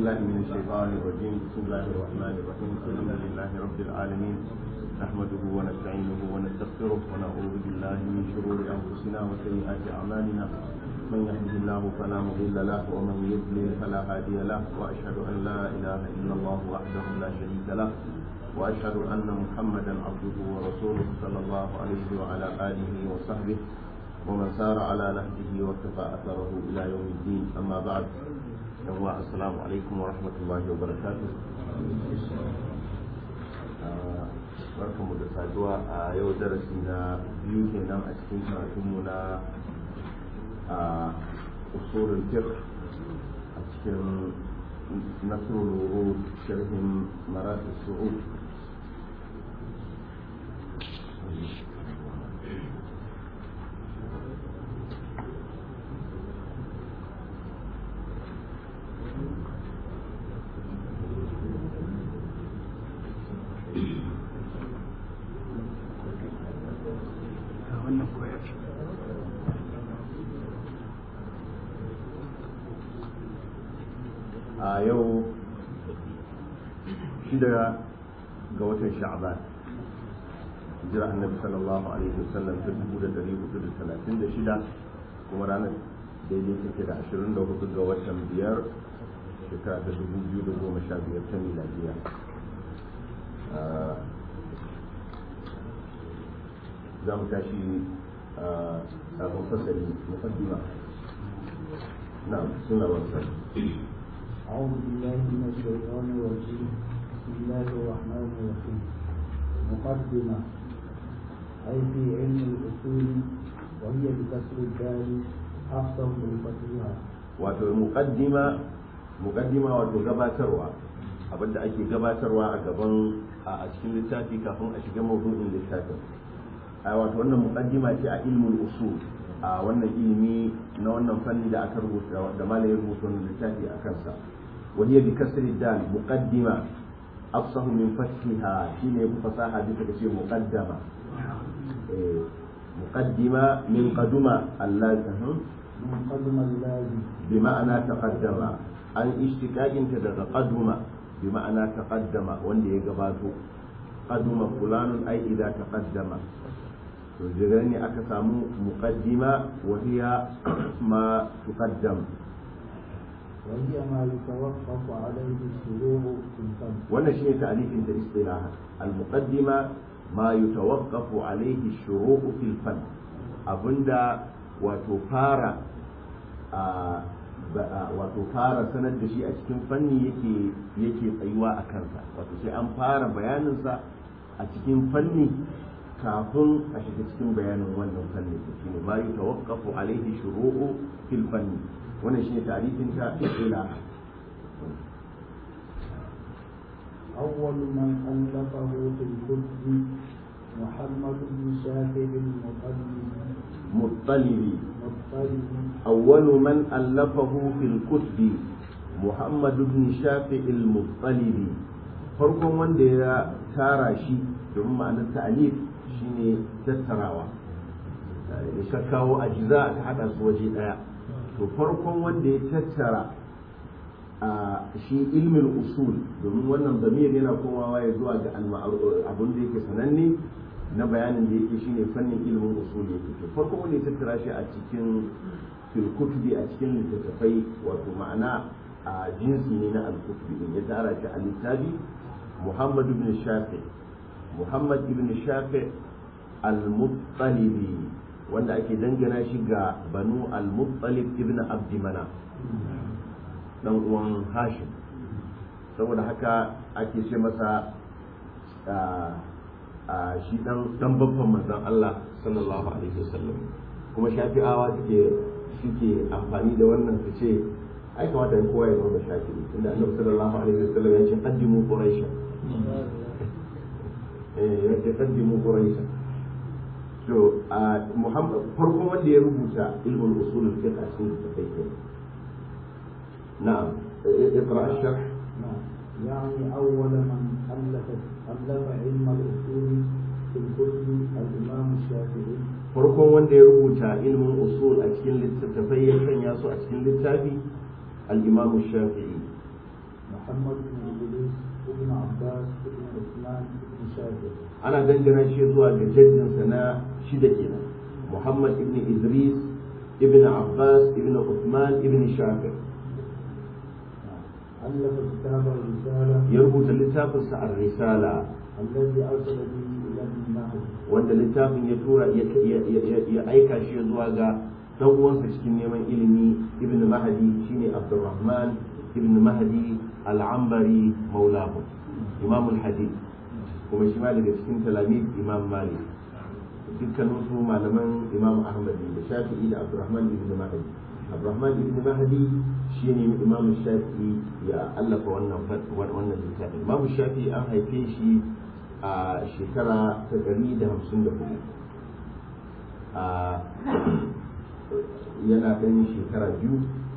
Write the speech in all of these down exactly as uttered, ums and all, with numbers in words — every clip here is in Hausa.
بالله من الشيطان الرجيم. بسم الله الرحمن الرحيم. الحمد لله رب العالمين، نحمده ونستعينه ونستغفره ونعوذ بالله من شرور انفسنا وسيئات اعمالنا، من يهده الله فلا مضل له ومن يضلل فلا هادي له، واشهد ان لا اله الا الله وحده لا شريك له، واشهد ان محمدا عبده ورسوله صلى الله عليه وعلى اله وصحبه ومن سار على نهجه واكتفى اثره الى يوم الدين. اما بعد، السلام عليكم ورحمه الله وبركاته. barkanmu da saduwa a yau darasi na biyu kenan a cikin karatunmu na usulul fiqh a cikin nasrul wurud sharhin maratib su'ud. a yau shida ga watan sha'ban, hijira annabi sallallahu alaihi wasallam ta dubu da dari hudu da talatin da shida, kuma ranar daidai take da ashirin da hudu ga watan biyar shekara ta dubu biyu da goma sha biyar ta miladiya. za mu tashi sabon fasali muqaddima. na'am, suna wasa. أعوذ بالله من الشيطان الرجيم. بسم الله الرحمن الرحيم. مقدمة، أي في علم الأصول، وهي بكسر الدال أحسن بفتحها. wato muqaddima muqaddima wato gabatarwa, abinda ake gabatarwa a gaban a cikin littafi kafin a shiga mawdu'in littafin. a wato wannan muqaddima ce a ilmul usul, a wannan ilimi na wannan fanni da aka rubuta da malamin rubuta wannan littafi a kansa. وهي بكسر الدال مقدمة أفصح من فتحها، شيء فصاحة بتكسير مقدمة. إيه. مقدمة من قدمة اللازم من قدم اللازم بمعنى تقدم، عن اشتقاق تدغ قدمة بمعنى تقدم وندي يقباتو قدم فلان أي إذا تقدم. وجراني أكسامو مقدمة وهي ما تقدم، وهي ما يتوقف عليه الشروع في الفن. وانا شيء تعريف انت اصطلاحا. المقدمة ما يتوقف عليه الشروع في الفن، أبندا وتفارى wato fara sanar da shi a cikin fanni yake yake tsayuwa a kansa, wato sai an fara bayaninsa a cikin fanni kafin a shiga cikin bayanin wannan fanni. shine ma yutawaqqafu alaihi shuru'u fil fanni, wannan shine ta'rifin ta ila. أول من ألفه في الكتب محمد بن شافع المطلبي مطلبي مطلبي أول من ألفه في الكتب محمد بن شافع المطلبي. farkon wanda ya tara shi, domin ma'anar ta'alif shine tattarawa, ya kakkawo ajiza ta hada su waje daya. to farkon wanda ya tattara a shi ilmin usul, domin wannan damir yana komawa ya zuwa ga abin da yake sananne na bayanin da yake shine fannin ilmin usul yake. to farkon wanda ya tattara shi a cikin filkutubi, a cikin littattafai, wato ma'ana a jinsi ne na alkutubi din, ya tara shi a littafi muhammad ibn shafi muhammad ibn shafi al-muttalibi, wanda ake dangana shi ga banu al-muttalib ibn abdi mana, dan uwan hashim. saboda haka ake ce masa a shi dan dan babban manzon Allah sallallahu alaihi wasallam. kuma shafi'awa suke suke amfani da wannan su ce ai kamata in kowa ya zama shafi'i, inda annabi sallallahu alaihi wasallam ya ce qaddimu quraisha eh ya ce qaddimu quraisha. so a muhammad farkon wanda ya rubuta ilmul usul al-fiqh a cikin tafsir. na'am, اقرا الشرح. نعم، يعني أول من ألف ألف علم الأصول في الكتب الإمام الشافعي. farkon wanda ya rubuta ilmin usul a cikin littattafai ya sanya su a cikin littafi al-imam shafi'i. محمد بن إدريس ابن عباس ابن عثمان ابن شافع. أنا دنجنا شيء زوا جد سنة شدة كنا محمد ابن إدريس ابن عباس ابن عثمان ابن شافع. ألف كتاب الرسالة. يربط اللتاف الرسالة الذي أرسل به إلى ابن مهدي. وأن اللتاف يتورى يأيك شيء زوا جا دوّن سكين يمن إلمي ابن مهدي شيني عبد الرحمن ابن مهدي العنبري مولاه إمام الحديث kuma shi ma daga cikin talamid imam malik dukkanin su malaman imam ahmad da shafi'i da abdurrahman ibn mahdi abdurrahman ibn mahdi shi ne imam shafi'i ya allafa wannan wannan littafin imam shafi'i an haife shi a shekara ta ɗari da hamsin da hudu yana ɗan shekara biyu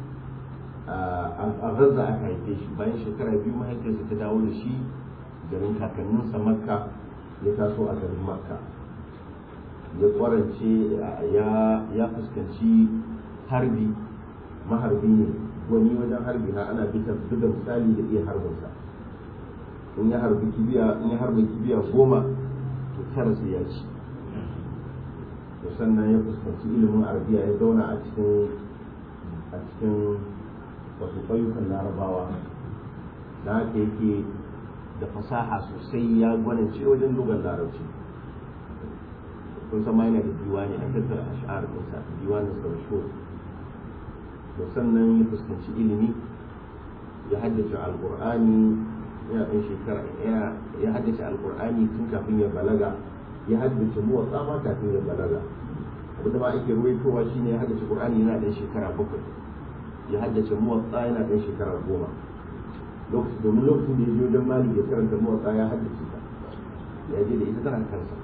a gaza aka haife shi bayan shekara biyu mahaifiyarsa ta dawo da shi garin kakanninsa makka ya taso a garin makka ya kwarance ya fuskanci harbi maharbi ne wani wajen harbi ha ana buga misali da iya harbinsa in ya harbi kibiya in ya harbi kibiya goma to tara sai ya ci to sannan ya fuskanci ilimin arabiya ya zauna a cikin a cikin wasu ƙauyukan larabawa da haka yake da fasaha sosai ya gwanance wajen lugar larabci kun san yana da diwani a tattara ash'ar ɗinsa diwanin sa mashhur to sannan ya fuskanci ilimi ya haddace alqur'ani ya ɗan shekara ya haddace alqur'ani tun kafin ya balaga ya haddace muwatsa ma kafin ya balaga abinda ma ake ruwaitowa shine ya haddace qur'ani yana ɗan shekara bakwai ya haddace muwatsa yana ɗan shekara goma lokacin domin lokacin da ya je wajen mali ya karanta motsa ya haddace ta ya je da ita tana kansa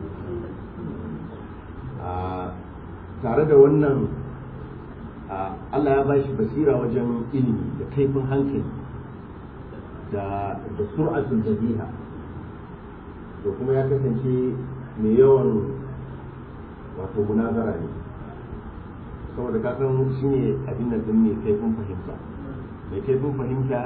tare da wannan Allah ya bashi basira wajen ilimi da kaifin hankali da da sur'atul badiha to kuma ya kasance mai yawan wato munazara ne saboda kasan shi ne abin da din mai kaifin fahimta mai kaifin fahimta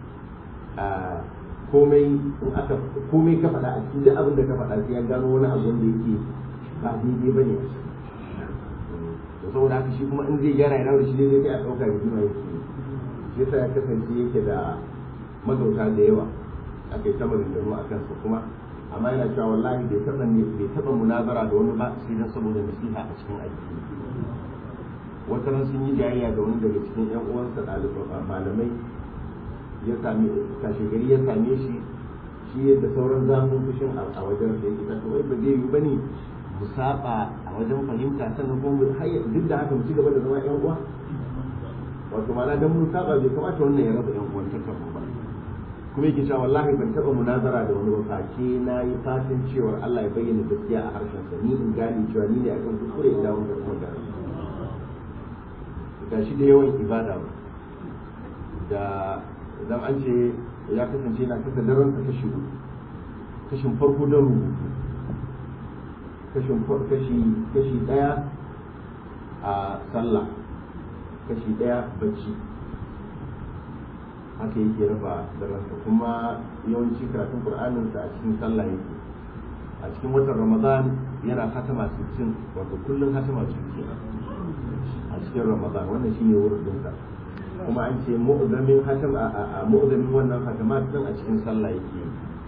komai in aka komai ka faɗa a cikin abin da ka faɗa sai ya gano wani abu wanda yake ba daidai bane a ciki to saboda haka shi kuma in zai gyara yana da shi daidai sai a ɗauka da jima yake shi yasa ya kasance yake da magauta da yawa aka yi ta maganganu a kansa kuma amma yana cewa wallahi bai taɓa ne bai taɓa munazara da wani ba sai dan saboda nasiha a cikin addini wata ran sun yi jayayya da wani daga cikin ƴan uwansa ɗaliban malamai ya same kashe gari ya same shi shi da sauran zafin fushin a wajen da yake tafi wai ba zai yi bane mu saba a wajen fahimta sannan kuma duk da haka mu ci gaba da zama ƴan uwa wato ma'ana dan mun saba bai kamata wannan ya raba ƴan uwan takan ba kuma yake cewa wallahi ban taba munazara da wani ba face na yi fatan cewa Allah ya bayyana gaskiya a harshen sa ni in gane cewa ni ne akan kuskure in dawo da kuma gane ga shi da yawan ibada da idan an ce ya kasance na kasa daren ka kashi uku kashin farko don rubutu kashin kashi kashi daya a sallah kashi daya bacci haka yake raba daransa kuma yawanci karatun qur'anin sa a cikin sallah yake a cikin watan ramadan yana hatama sittin wato kullum hatama sittin a cikin ramadan wannan shine wurin sa kuma an ce mu'zamin hatam a mu'zamin wannan hatamat din a cikin sallah yake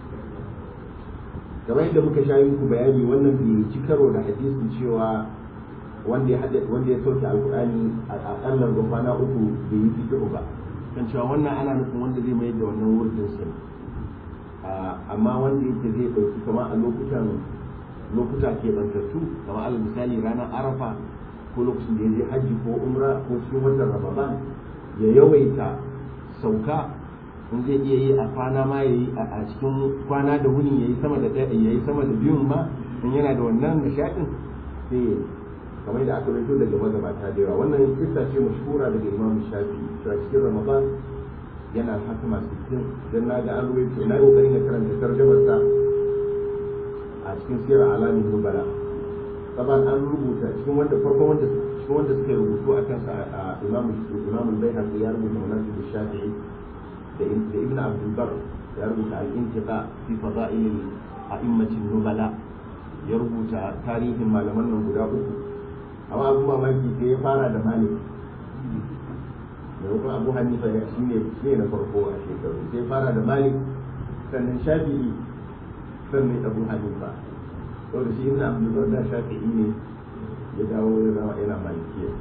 kamar yadda muka sha muku bayani wannan bai ci karo da hadisin cewa wanda ya wanda ya sauke alqur'ani a akallan kwana uku bai yi fiqh ba kan cewa wannan ana nufin wanda zai mayar da wannan wurin sa amma wanda yake zai dauki kamar a lokutan lokuta ke bantattu kamar alal misali ranar arafa ko lokacin da ya je hajji ko umra ko cikin watan ramadan ya yawaita sauka in zai iya yi a kwana ma yayi a cikin kwana da wuni yayi sama da yayi sama da biyun ma in yana da wannan nishadin sai kamar da aka rito daga magabata da yawa wannan kissa ce mashhura daga Imam Shafi cewa cikin Ramadan yana hatima sittin dan naga an ruwaito na kokarin da karanta tarjumar sa a cikin sirar alamin nubala saban an rubuta cikin wanda farkon wanda cikin wanda suka rubutu a kansa a Imam Imam Al-Baihaqi ya rubuta manaqib Shafi'i da ibn abdul bar ya rubuta al-intiqa fi fada'il a'immatin nubala ya rubuta tarihin malaman nan guda uku amma abu mamaki sai ya fara da malik maimakon abu hanifa ya shi ne shi na farko a shekaru sai fara da malik sannan shafi'i sannan abu hanifa saboda shi ibn abdul bar da shafi'i ne ya dawo ya zama yana malikiya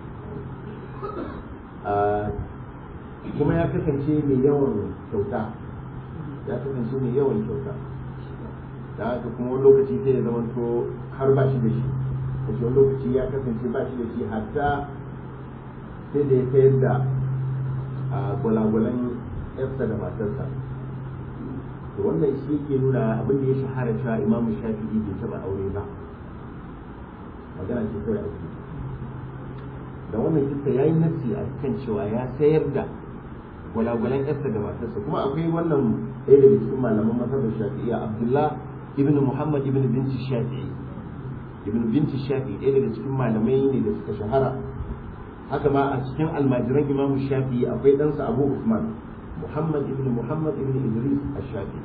kuma ya kasance mai yawan kyauta ya kasance mai yawan kyauta da haka kuma wani lokaci sai ya zama to har ba shi da shi wace wani lokaci ya kasance ba shi da shi hatta sai da ya sayar da gwalagwalan yarsa da matarsa to wannan shi ke nuna abin da ya shahara cewa imamu shafi'i bai taɓa aure ba magana ce kawai ake da wannan kisa ya yi nassi a kan cewa ya sayar da gwalagwalan yarsa da matarsa kuma akwai wannan ɗaya daga cikin malaman mazhabar shafi'iyya abdullah ibn muhammad ibn binti shafi'i ibn binti shafi'i ɗaya daga cikin malamai ne da suka shahara haka ma a cikin almajiran imamu shafi'i akwai ɗansa abu usman muhammad ibn muhammad ibn idris ash-shafi'i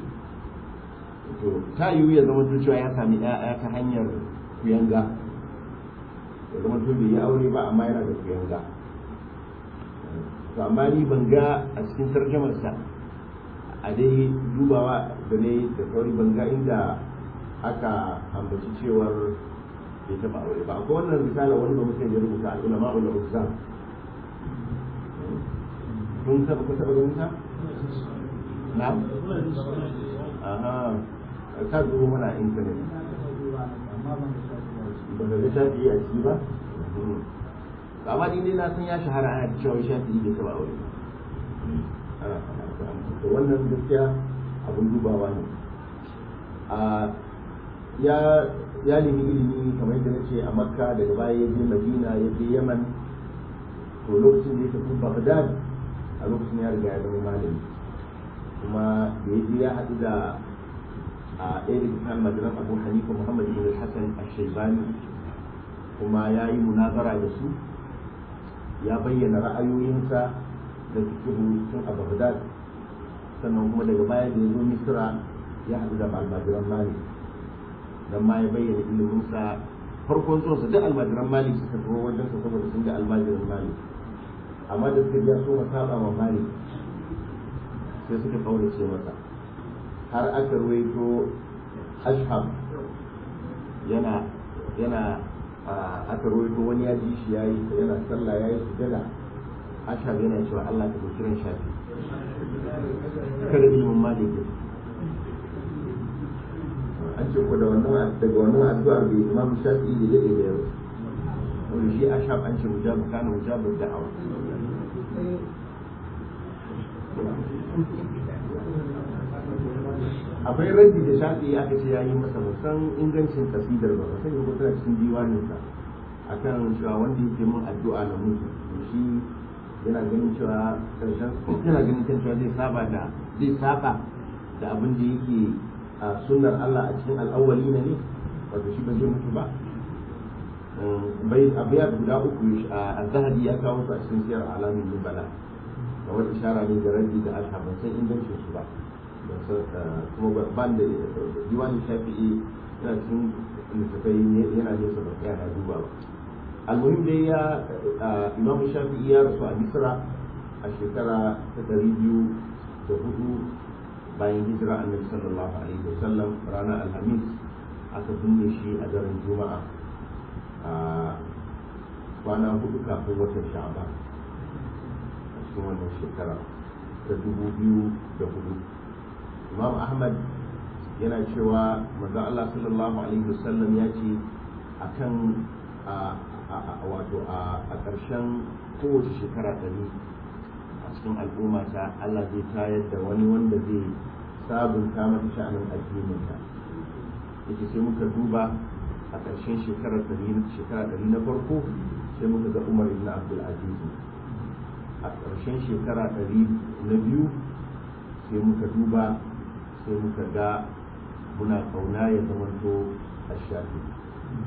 to ta yiwu ya zama cewa ya sami ƴaƴa ta hanyar kuyanga ya zama to bai yi aure ba amma yana da kuyanga to amma ni ban ga a cikin tarjamarsa a dai dubawa da ne da sauri ban ga inda aka ambaci cewar bai taɓa aure ba akwai wannan misali wani ba mutum ya rubuta al'ulama ul uzza kun taɓa ku taɓa ganin ta na aha ka zo mana internet ba da shafi a ciki ba amma ni dai na san ya shahara ana cewa shafi bai taɓa aure to wannan gaskiya abin dubawa ne ya ya nemi ilimi kamar yadda na ce a makka daga baya ya je madina ya je yaman to lokacin da ya tafi baghdad a lokacin ya riga ya zama malami kuma da ya je ya haɗu da a ɗaya daga cikin majalan abu hanifa muhammad ibn hassan ash-shaybani kuma ya yi munazara da su ya bayyana ra'ayoyinsa da fikihu tun a baghdad sannan kuma daga baya da ya zo misra ya haɗu da almajiran malik dan ma ya bayyana iliminsa farkon zuwansa duk almajiran malik suka zo wajen sa saboda sun ga almajiran malik amma da suka ja so saba ma malik sai suka kaurace masa har aka ruwaito ashab yana yana aka ruwaito wani ya ji shi yayi yana sallah yayi sujada ashab yana cewa Allah ka kiran shafi kada ilimin malik an ce ko da wannan daga wannan addu'ar bai imam shafi'i da yake da yau wani shi ashab an ce mujabu kana mujabu da'awa akwai raddi da shafi'i aka ce yayi masa musan ingancin kasidar ba sai ko tana cikin diwanin sa akan cewa wanda yake mun addu'a na mutu shi yana ganin cewa karshen yana ganin kan cewa zai saba da zai saba da abin da yake a sunnar Allah a cikin al'awwali ne wato shi ba zai mutu ba bai abiya guda uku a zahabi ya kawo su a cikin siyar alamin nubala da wata ishara ne da raddi da alha ban san ingancin su ba kuma ban da diwani shafi'i yana cikin littattafai yana nesa ba tsaya na duba ba almuhim dai ya imamu shafi'i ya rasu a misra a shekara ta ɗari biyu da hudu bayan hijira annabi sallallahu alaihi wasallam ranar alhamis aka binne shi a daren juma'a a kwana hudu kafin watan sha'ban a cikin wannan shekara ta dubu biyu da hudu imam ahmad yana cewa manzo Allah sallallahu alaihi wasallam ya ce akan wato a ƙarshen kowace shekara ɗari a cikin al'umma ta Allah zai tayar da wani wanda zai sabunta mata sha'anin addinin ta yake sai muka duba a ƙarshen shekarar ɗari shekara ɗari na farko sai muka ga Umar ibn Abdul Aziz a ƙarshen shekara ɗari na biyu sai muka duba sai muka ga muna kauna ya zamanto Ash-Shafi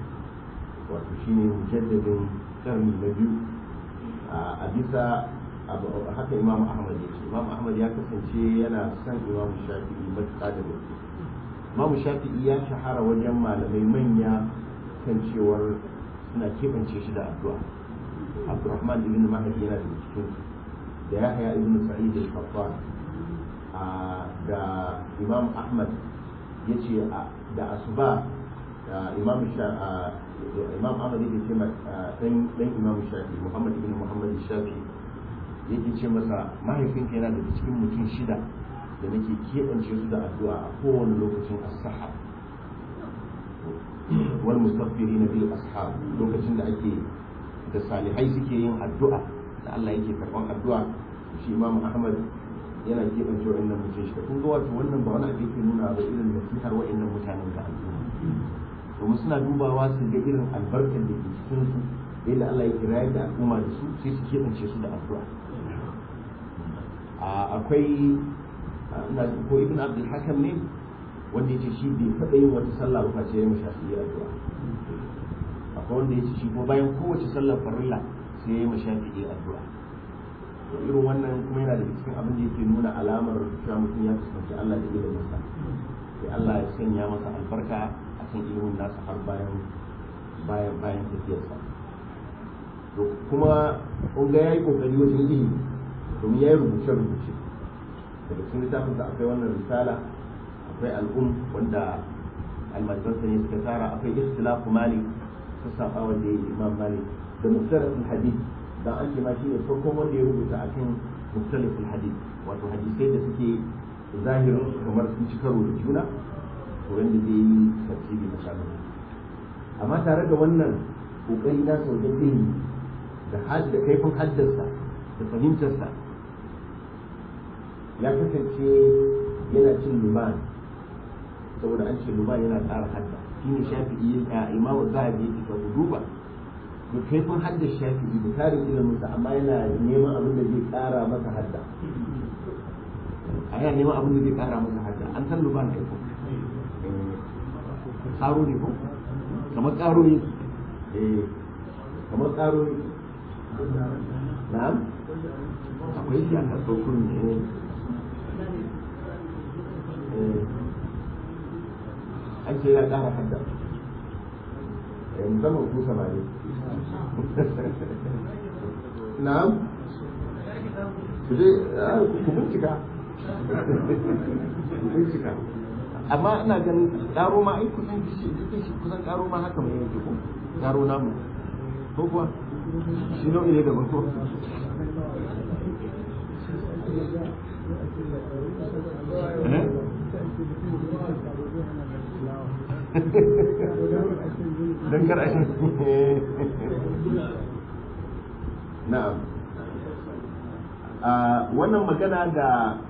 wato shine mujaddadin karni na biyu a bisa haka imam ahmad ya ce imam ahmad ya kasance yana son imam shafi'i matuƙa da gaske imam shafi'i ya shahara wajen malamai manya kan cewar suna keɓance shi da addu'a abdurrahman ibn mahdi yana da cikin da yahya ibn sa'id al-qattan da imam ahmad ya ce da asuba imam imam ahmad yake ce dan dan imam shafi muhammad ibn muhammad shafi yake ce masa mahaifinka yana daga cikin mutum shida da nake keɓance su da addu'a a kowane lokacin as-sahar wal mustaghfirina bil ashab lokacin da ake da salihai suke yin addu'a da Allah yake karban addu'a shi imam ahmad yana keɓance wa'annan mutum shida kun ga wato wannan ba wani abin ke nuna ba irin nasihar wa'annan mutanen da al'umma domin suna dubawa su ga irin albarkar da ke cikin su yadda Allah ya kira da al'umma da su sai su keɓance su da addu'a akwai na ko ibn abdul hakam ne wanda yace shi bai taɓa yin wata sallah ba face ya mashi shafi'i addu'a akwai wanda yace shi ko bayan kowace sallar farilla sai ya mashi shafi'i addu'a to irin wannan kuma yana da cikin abin da yake nuna alamar cewa mutum ya fuskanci Allah da ilimin sa sai Allah ya sanya masa albarka a kan ilimin nasa har bayan bayan bayan tafiyarsa to kuma kun ga yayi kokari wajen ilimi domin yayi rubuce rubuce daga cikin littafin sa akwai wannan risala akwai al'um wanda almajiransa ne suka tara akwai ikhtilafu malik sassafa wanda ya yi imam malik da muftarafin hadith dan an ce ma shi ne farkon wanda ya rubuta akan muftarafin hadith wato hadisai da suke zahirin su kamar sun ci karo da juna to wanda zai yi tafsiri da shafi amma tare da wannan kokari na sau ilimi da hadda kaifin haddarsa da fahimtarsa ya kasance yana cin luban saboda an ce luban yana ƙara hadda shi ne shafi'i a imamu zahabi yake ka duba da kaifin haddar shafi'i da tarin iliminsa amma yana neman abin da zai ƙara masa hadda a yana neman abin da zai ƙara masa hadda an san luban kai ko ƙaro ne ko kamar ƙaro ne kamar ƙaro ne na'am akwai shi a kasuwar kurmi ne an ce ya ƙara hadda musamman ku samari na'am ku je ku bincika ku bincika amma ina ganin ƙaro ma ai kusan kusan ƙaro ma haka mai yake ko ƙaro namu ko kuwa shi nau'i ne daban ko dan kar ashe na'am wannan magana da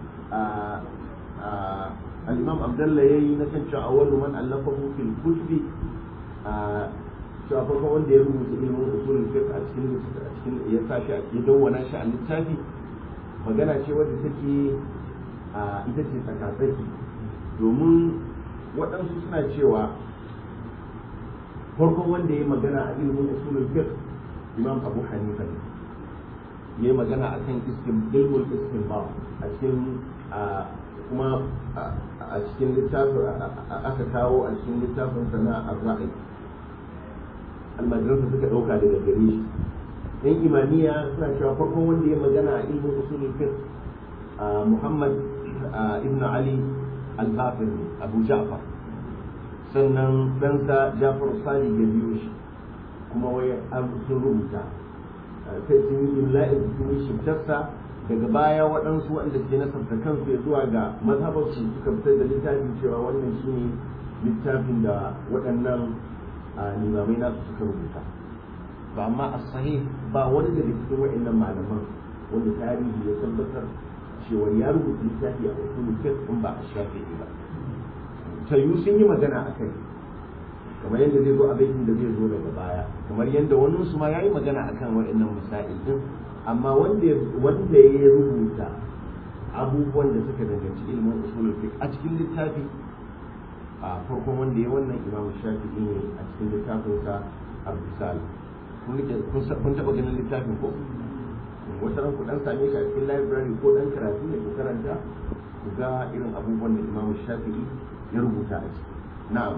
al-imam abdullah yayi na kan cewa awwalu man allafahu fil kutubi cewa farko wanda ya rubuta ilimin usulul fiqh a cikin a cikin ya sashi a cikin dawwana shi a littafi magana ce wadda take ita ce tsakatsaki domin waɗansu suna cewa farkon wanda ya magana a ilimin usulul fiqh imam abu hanifa ne ya yi magana a kan ilmul istinbat a cikin kuma a cikin littafin aka kawo a cikin littafin sana ar-ra'i almajiransa suka ɗauka daga gare shi yan imaniya suna cewa farkon wanda ya magana a ilmin usulul fiqh muhammad ibn ali al-hafiz abu ja'far sannan ɗansa jafar sali ya biyo shi kuma wai an sun rubuta sai sun yi imla'i sun yi shiftarsa daga baya waɗansu wanda ke nasarta kansu ya zuwa ga mazhabarsu suka fitar da littafin cewa wannan shine littafin da waɗannan limamai nasu suka rubuta ba amma a sahih ba wani daga cikin wa'annan malaman wanda tarihi ya tabbatar cewa ya rubuta littafi a usulul fiqh in ba a shafi'i ba tayu sun yi magana akai kamar yadda zai zo a baitin da zai zo daga baya kamar yadda wani su ma yayi magana akan wa'annan masail din amma wanda wanda ya rubuta abubuwan da suka danganci ilimin usulul fiqh a cikin littafi a farkon wanda ya wannan imamu shafi'i ne a cikin littafinsa ar-risala kun taba ganin littafin ko wata ran ku dan same shi a cikin library ko dan karatu ne ku karanta ku ga irin abubuwan da Imam Shafi'i ya rubuta a ciki na'am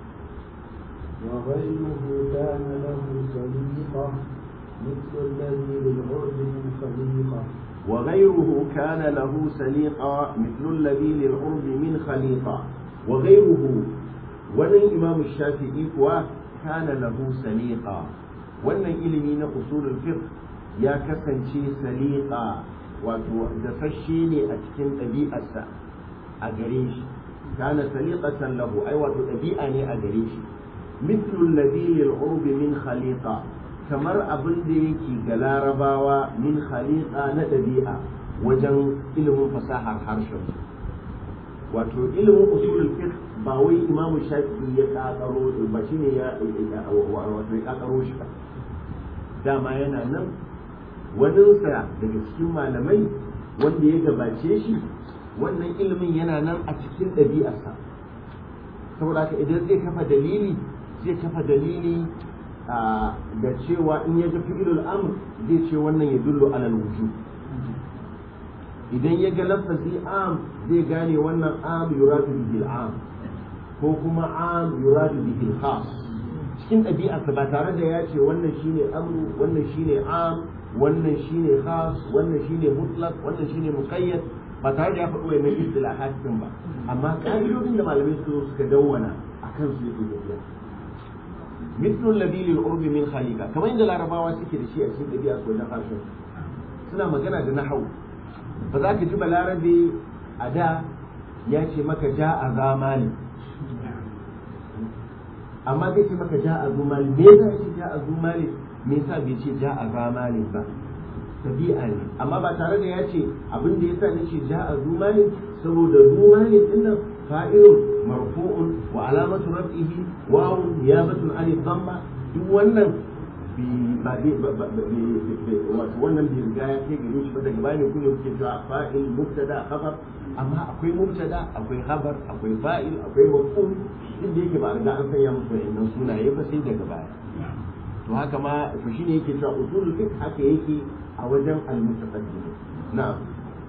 وغيره كان له سليقة مثل الذي للعرب من خليقة وغيره كان له سليقة مثل الذي للعرب من خليقة وغيره ولن إمام الشافعي كان له سليقة ولن إلمين أصول الفقه يا كسنشي سليقة وتدفشيني أتكن أبيئة أجريش كان سليقة له أي وتأبيئني أجريش مثل الذي للعرب من خليقة kamar abin da yake ga larabawa min khaliqa na ɗabi'a wajen ilimin fasahar harshen wato ilimin usulul fiqh ba wai Imam Shafi'i ya kakaro ba shine ya wato ya kakaro shi ba dama yana nan waninsa daga cikin malamai wanda ya gabace shi wannan ilimin yana nan a cikin ɗabi'arsa saboda haka idan zai kafa dalili zai kafa dalili da cewa in ya ga fi'ilul amr zai ce wannan ya dullu alal wujub idan ya ga lafazi am zai gane wannan am yuradu bihi al-am ko kuma am yuradu bihi al-khas cikin ɗabi'arsa ba tare da ya ce wannan shine amru wannan shine am wannan shine khas wannan shine mutlaq wannan shine muqayyad ba tare da ya faɗi wannan istilahat din ba amma ƙa'idodin da malamai su suka dawwana akan su yake tafiya مثل الذي للعرب من خليقة كما عند العرباوة سكر الشيء أسيب الذي أسوى نخاشر سنة مجانا دنحو فذاك جب العربي أداء ياتي مكة جاء ذا مال أما بيتي مكة جاء ذو مال ماذا يتي جاء ذو مال ميسا بيتي جاء ذا مال با tabi'a ne amma ba tare da ya ce abin da yasa nace ja'a zumani saboda zumani dinnan fa'ilun marfu'un wa alamatu raf'ihi wawun niyabatun an dhamma duk wannan bi ba bi wato wannan bi riga ya kai gare shi ba daga bayan ku ne kuke cewa fa'il mubtada khabar amma akwai mubtada akwai khabar akwai fa'il akwai maf'ul duk da yake ba riga an sanya musu wannan sunaye ba sai daga baya to haka ma to shine yake cewa usulul fiqh haka yake a wajen al-mutaqaddim na'am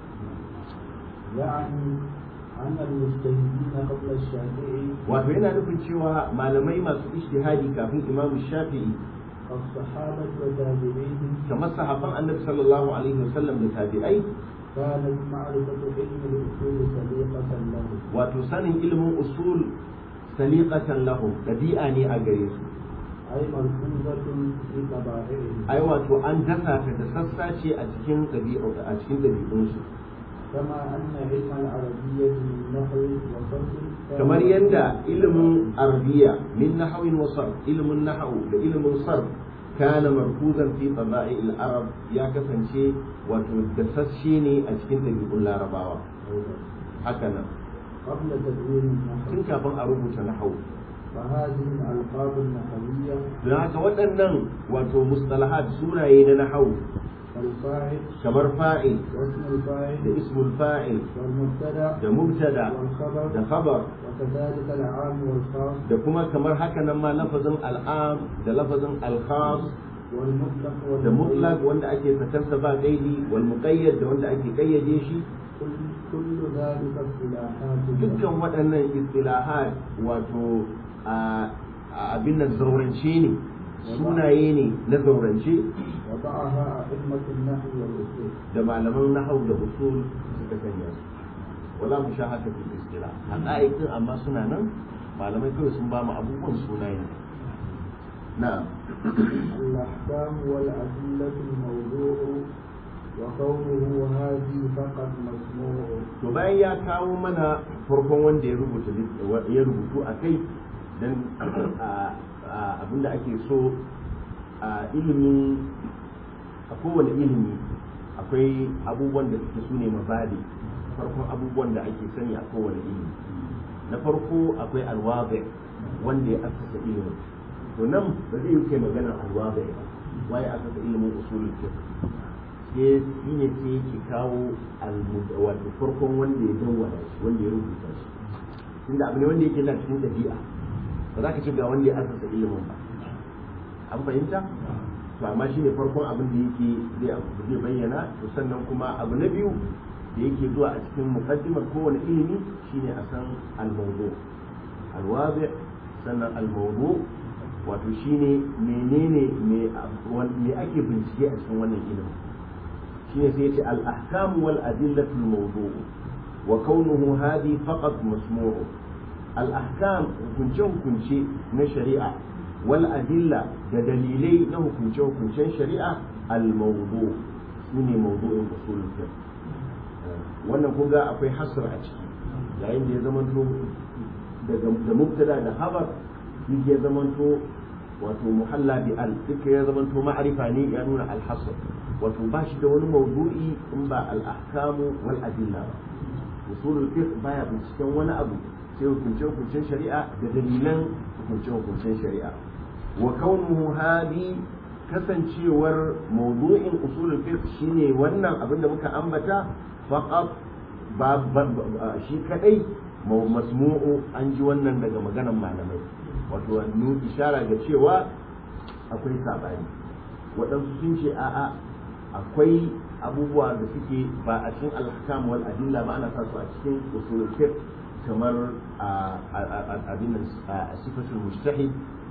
يعني أن المجتهدين قبل الشافعي wato yana nufin cewa malamai masu ijtihadi kafin Imam Shafi'i الصحابة وتابعيهم kamar sahabban Annabi sallallahu alaihi wasallam da tabi'ai كانت معرفة علم الأصول سليقة له wato sanin ilimin usul saliqatan lahum dabi'a ne a gare su أي ملحوظة في طبائعهم ai wato an dasa ta da sassace a cikin dabi'u a cikin dabi'un su كما أن علم العربية من نحو وصرف kamar yanda ilimin arabiya min nahwin wa sarf ilimin nahwu da ilimin sarf kana markuzan fi taba'i al-arab ya kasance wato dasasshe ne a cikin dabi'un larabawa haka nan قبل تدوين النحو tun kafin a rubuta nahwu فهذه الألقاب النحوية don haka waɗannan wato mustalahat sunaye na nahwu الفاعل kamar fa'il واسم الفاعل da ismul fa'il والمبتدأ da mubtada والخبر da khabar وكذلك العام والخاص da kuma kamar haka nan ma lafazin al'am da lafazin al-khas والمطلق da mutlaq wanda ake fatarsa ba gaidi wal muqayyad da wanda ake kayyade shi كل كل ذلك اصطلاحات dukkan waɗannan istilahat wato a abin nan zaurance ne sunaye ne na zaurance وضعها أئمة النحو والأصول da malaman nahau da usul suka sanya su wala mu sha haka fil istilah haƙa'iƙin amma suna nan malamai kawai sun ba mu abubuwan sunaye na'am الأحكام والأدلة الموضوع وقوله هذه فقط مسموع to bayan ya kawo mana farkon wanda ya rubuta ya rubutu a kai dan abinda ake so a ilimin a kowane ilimi akwai abubuwan da suke sune mabadi farkon abubuwan da ake sani a kowane ilimi na farko akwai alwabi wanda ya asasa ilimin to nan ba zai yi kai maganar alwabi ba waye asasa ilimin usulul fiqh sai shi ne sai yake kawo wato farkon wanda ya dawwala shi wanda ya rubuta shi tunda abu ne wanda yake na cikin dabi'a ba za ka ce ga wanda ya asasa ilimin ba an fahimta to amma shine farkon abin da yake zai bayyana. To sannan kuma abu na biyu da yake zuwa a cikin muqaddimar kowane ilimi shine a san al-mawdu al-wadi' sannan al-mawdu wato shine menene me me ake bincike a cikin wannan ilimi. shine sai yace al-ahkam wal adillatu al-mawdu' wa kaunuhu hadi faqat masmu'u. al-ahkam hukunce hukunce na shari'a wal adilla da dalilai na hukunce hukuncen shari'a al-mawdu' shine mawdu'in usul fiqh. wannan kun ga akwai hasr a ciki yayin da ya zamanto daga da mubtada da khabar yake ya zamanto wato muhalla bi al duka ya zamanto ma'rifa ne ya nuna al-hasr wato ba shi da wani mawdu'i in ba al-ahkamu wal adilla ba. usulul fiqh baya binciken wani abu sai hukunce hukuncen shari'a da dalilan hukunce hukuncen shari'a. wa kaunuhu hadi kasancewar mawdu'in usulul fiqh shine wannan abin da muka ambata faqat ba shi kadai masmu'u an ji wannan daga maganan malamai wato nu ishara ga cewa akwai sabani. waɗansu sun ce a'a akwai abubuwa da suke ba a cikin al-ahkam wal adilla ba ana sa su a cikin usulul fiqh kamar abin nan sifatul mujtahid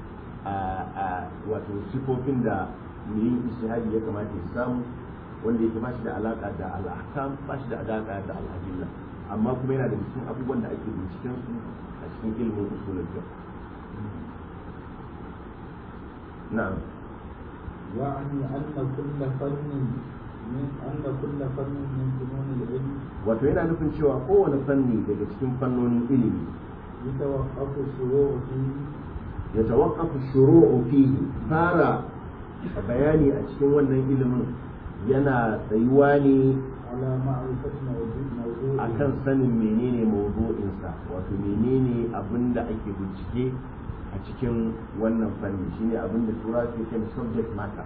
wato sifofin da mai ijtihadi ya kamata ya samu wanda yake ba shi da alaka da al-ahkam ba shi da alaka da al-adilla amma kuma yana da cikin abubuwan da ake binciken su a cikin ilimin usulul fiqh. na'am يعني أن كل فن من أن كل فن من فنون العلم wato yana nufin cewa kowane fanni daga cikin fannonin ilimi يتوقف الشروع فيه يتوقف الشروع فيه fara bayani a cikin wannan ilimin yana tsayuwa ne على معرفة موضوع akan sanin menene mawdu'insa wato menene abinda ake bincike a cikin wannan fanni shine abinda tura ke kan subject matter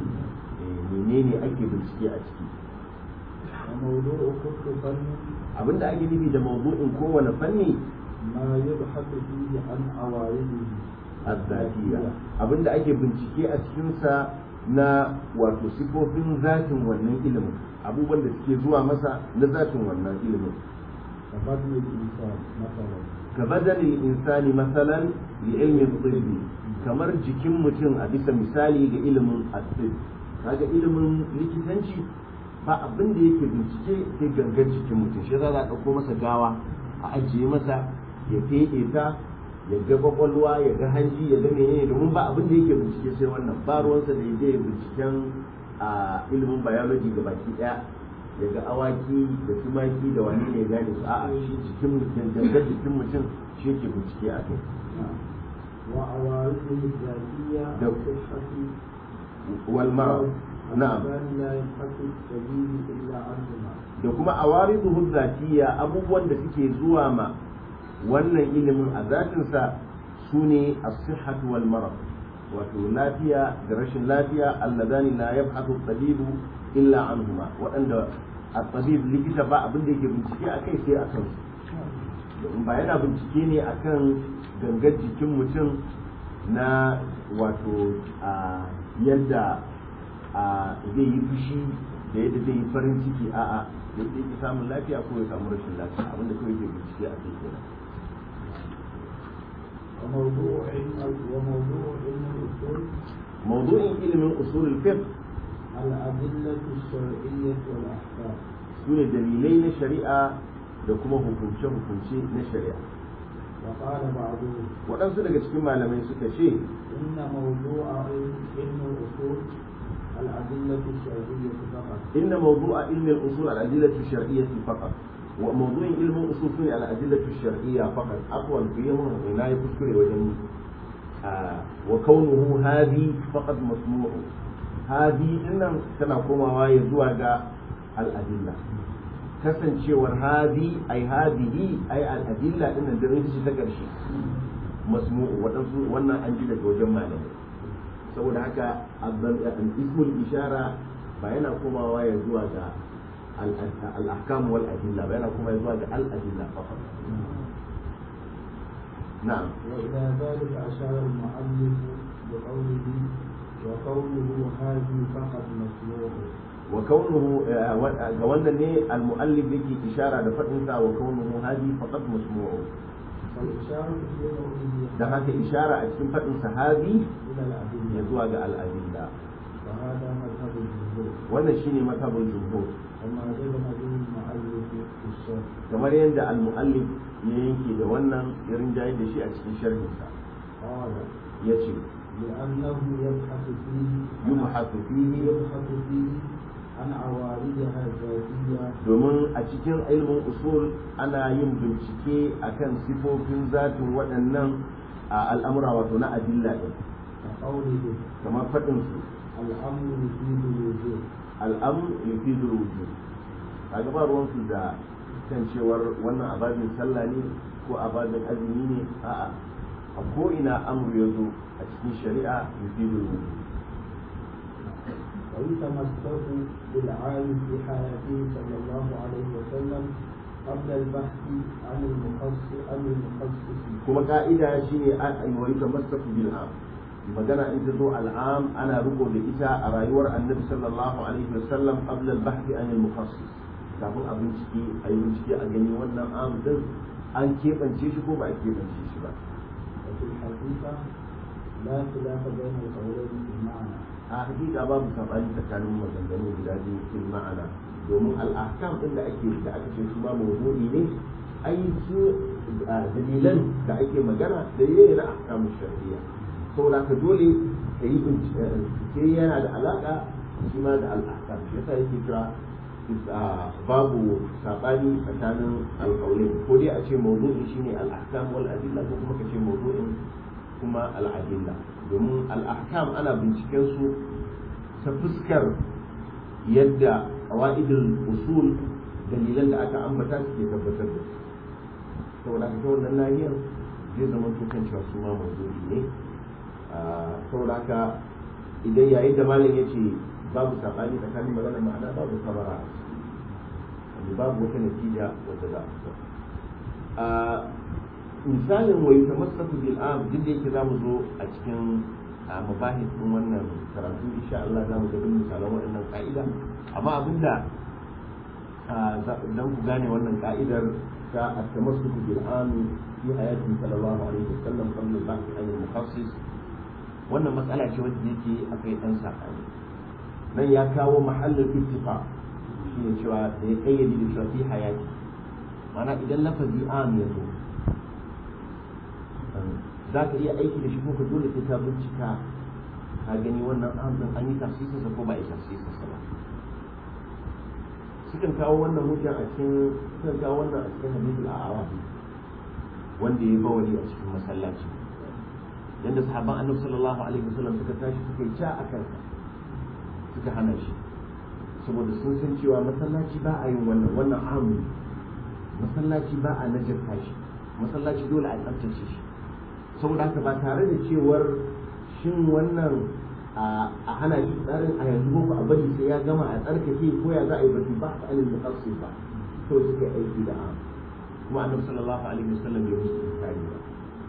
menene ake bincike a ciki. وموضوع كل فن abinda ake nufi da mawdu'in kowane fanni ما يبحث فيه عن عوارضه الذاتية abinda ake bincike a cikinsa na wato sifofin zatin wannan ilimin abubuwan da suke zuwa masa na zatin wannan ilimin. كبدن الإنسان مثلا كبدن الإنسان مثلا لعلم الطب kamar jikin mutum a bisa misali ga ilimin asib kaga ilimin likitanci ba abin da yake bincike sai gangan jikin mutum shi za a ɗauko masa gawa a ajiye masa ya feɗe ta ya ga kwakwalwa ya ga hanji ya ga menene domin ba abin da yake bincike sai wannan ba ruwansa da ya je binciken a ilimin biology ga baki ɗaya ya ga awaki da tumaki da wani ne ya gane su a'a shi jikin mutum gangan jikin mutum shi yake bincike a kai. وعوارضه الذاتية والصحة والمرض نعم لا يبحث السبيل إلا عنهما da kuma awariduhu zatiya abubuwan da suke zuwa ma wannan ilimin a zatinsa su ne as-sihhatu wal marad wato lafiya da rashin lafiya alladani la yabhathu at-tabibu illa anhuma waɗanda at-tabib likita ba abin da yake bincike akai sai akan su ba yana bincike ne akan gangar jikin mutum na wato yadda zai yi fushi da yadda zai yi farin ciki a'a da yake samun lafiya ko ya samu rashin lafiya abinda kawai ke bincike a kai kenan. وموضوع وموضوع علم الأصول موضوع علم الأصول الفقه الأدلة الشرعية والأحكام سنة دليلين الشريعة da kuma hukunce-hukunce na shari'a. وقال بعضهم waɗansu daga cikin malamai suka ce إن موضوع علم الأصول الأدلة الشرعية فقط inna mawdu'a ilmi al-usul al-adillatu ash-shar'iyyah faqat wa mawdu'in ilmi al-usul fi al-adillatu ash-shar'iyyah faqat aqwal qiyamah ila yuskuri wajen wa kaunuhu hadi faqat masmu'u hadi innan tana komawa ya zuwa ga al-adilla kasancewar hadi ai hadihi ai al-adilla din da rinci ta karshe masmu'u wadansu wannan an ji daga wajen malamai saboda haka al-ismul ishara ba yana komawa ya zuwa ga al-ahkam wal adilla ba yana komawa zuwa ga al-adilla faqat na'am وإلى ذلك أشار المؤلف بقوله وقوله هذه فقط مسموع وكونه ga wannan ne al-mu'allif yake ishara da fadin sa wa kaunuhu hadi faqad masmu'u فالإشارة في قوله da haka ishara a cikin fadin sa hadi إلى الأدلة ya zuwa ga al-adilla وهذا مذهب الجمهور wannan shine mazhabul jumhur وما جزم به المؤلف في الشرح kamar yadda al-mu'allif ya yanke da wannan ya rinjaye da shi a cikin sharhin sa قال yace لأنه يبحث فيه yubhathu fihi يبحث فيه عن عوارضها الذاتية domin a cikin ilmin usul ana yin bincike akan sifofin zatin waɗannan al'amura wato na adilla ɗin كقوله kamar faɗin su الأمر يفيد الوجود al'amr yufidul wujud kaga ba ruwan su da kan cewar wannan ababin sallah ne ko ababin azumi ne a'a a ko ina amru ya zo a cikin shari'a yufidul wujud ويتمسك بالعالم في حياته صلى الله عليه وسلم قبل البحث عن المخصص عن المخصص kuma ka'ida shi ne wa yutamassaku bil am magana in ta zo al'am ana riko da ita a rayuwar annabi sallallahu alaihi wasallam qabla al-bahth an al-mukhassis kafin a bincike a yi bincike a gani wannan am din an keɓance shi ko ba a keɓance shi ba وفي الحقيقة لا خلاف بين القولين في المعنى a hakika babu sabani tsakanin maganganu guda biyu fil ma'ana domin al-ahkam din da ake da aka ce su ma mawdu'i ne ai su dalilan da ake magana dalilai ne na ahkamu shar'iyya saboda ka dole ka yi bincike yana da alaka shi ma da al-ahkam shi yasa yake kira babu sabani tsakanin al-qawlain ko dai a ce mawdu'i shine al-ahkam wal adilla ko kuma ka ce mawdu'in kuma al-adilla domin al-ahkam ana binciken su ta fuskar yadda qawaidul usul dalilan da aka ambata suke tabbatar da su saboda haka wannan nahiyar zai zama tukan cewa su ma mawdu'i ne saboda haka idan yayin da malam ya ce babu sabani tsakanin magana ma'ana babu sabara wanda babu wata natija wadda za a misalin wa yutamassaku bil am duk da yake zamu zo a cikin mabahis din wannan karatu insha Allah zamu ga duk misalan waɗannan ka'ida amma abinda dan ku gane wannan ka'idar ta at-tamassuku bil am fi hayati sallallahu alaihi wasallam qabla al-bahth an al-mukhassis wannan matsala ce wacce yake akai dan sakani nan ya kawo mahallin ittifaq shine cewa da ya kayyade da cewa fi hayati ma'ana idan lafazi am ya zo za ka iya aiki da shi ko ka dole sai ka bincika ka gani wannan amsan an yi tafsirinsa ko ba a yi tafsirinsa ba sukan kawo wannan hujja a cikin sukan kawo wannan a cikin hadithul a'rafi wanda ya bawali a cikin masallaci yanda sahabban annabi sallallahu alaihi wasallam suka tashi suka yi ca a kansa suka hana shi saboda sun san cewa masallaci ba a yin wannan wannan amu masallaci ba a najirta shi masallaci dole a tsaftace shi saboda haka ba tare da cewar shin wannan a hana shi tsarin a yanzu ko a bari sai ya gama a tsarkake ko ya za a yi batu ba ta alil muqassis ba to suka yi aiki da am kuma annabi sallallahu alaihi wasallam bai musu tsari ba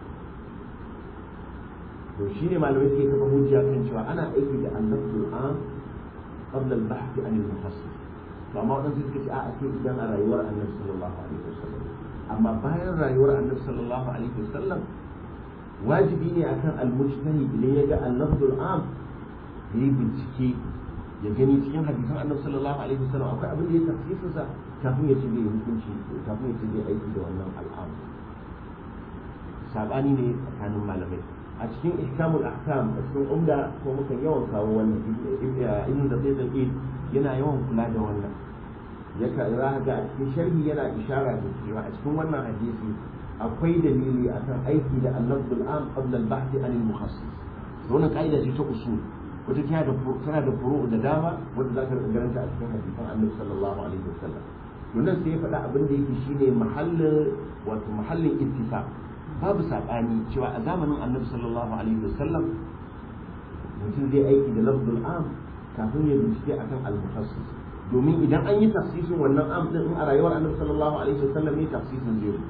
to shine malamai suke kafa hujja kan cewa ana aiki da annabul am qabla al-bahth an al-mukhassis to amma wadansu suka ce a ake idan a rayuwar annabi sallallahu alaihi wasallam amma bayan rayuwar annabi sallallahu alaihi wasallam wajibi ne akan al-mujtahid idan ya ga al-lafzul am yayi bincike ya gani cikin hadisan annabi sallallahu alaihi wasallam akwai abin da ya tafsisa sa kafin ya ce zai hukunci kafin ya ce zai aiki da wannan al'am sabani ne tsakanin malamai a cikin ihkamul ahkam a cikin umda ko mukan yawan kawo wannan ibn da zai zai yana yawan kula da wannan yaka za ga a cikin sharhi yana ishara da cewa a cikin wannan hadisi akwai dalili akan aiki da al-lafzul am qabla al-bahth an al-mukhassis wannan kaida ce ta usul wata tana da tana da furu da dama wanda zaka garanta a cikin hadisan Annabi sallallahu alaihi wasallam wannan sai ya faɗa abin da yake shine mahallin wato mahallin ittifaq babu sabani cewa a zamanin Annabi sallallahu alaihi wasallam mutum zai aiki da lafzul am kafin ya bincike akan al-mukhassis domin idan an yi tafsirin wannan am din a rayuwar Annabi sallallahu alaihi wasallam ne tafsirin zai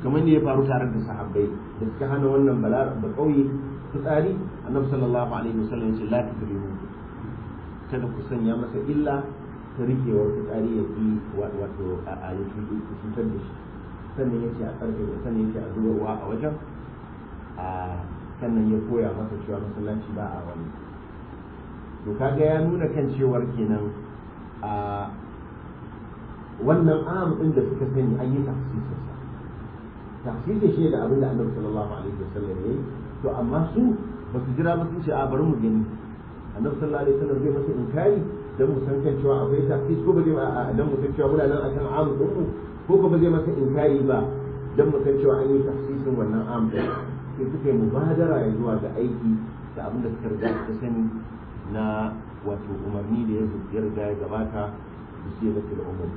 kamar ne ya faru tare da sahabbai da suka hana wannan balar da kauye fitsari annabi sallallahu alaihi wasallam ya ce la tudrimu kada ku sanya masa illa ta rikewar fitsari ya fi wato a ya cutar da shi sannan ya ce a karfe da sannan ya ce a zubarwa a wajen a sannan ya koya masa cewa masallaci ba a wani to kaga ya nuna kan cewar kenan a wannan am din da suka sani an yi tafsirin sa tafsirin shi da abin da annabi sallallahu alaihi wasallam yayi to amma su ba su jira ba sun ce a bari mu gani annabi sallallahu alaihi wasallam zai masa inkari dan mu san kan cewa akwai tafsir ko ba zai dan mu san cewa muna nan akan am din mu ko ko ba zai masa inkari ba dan mu san cewa an yi tafsirin wannan am din sai suka yi mubadara ya zuwa ga aiki da abin da suka riga suka sani na wato umarni da ya riga ya gabata da shi da ke da umarni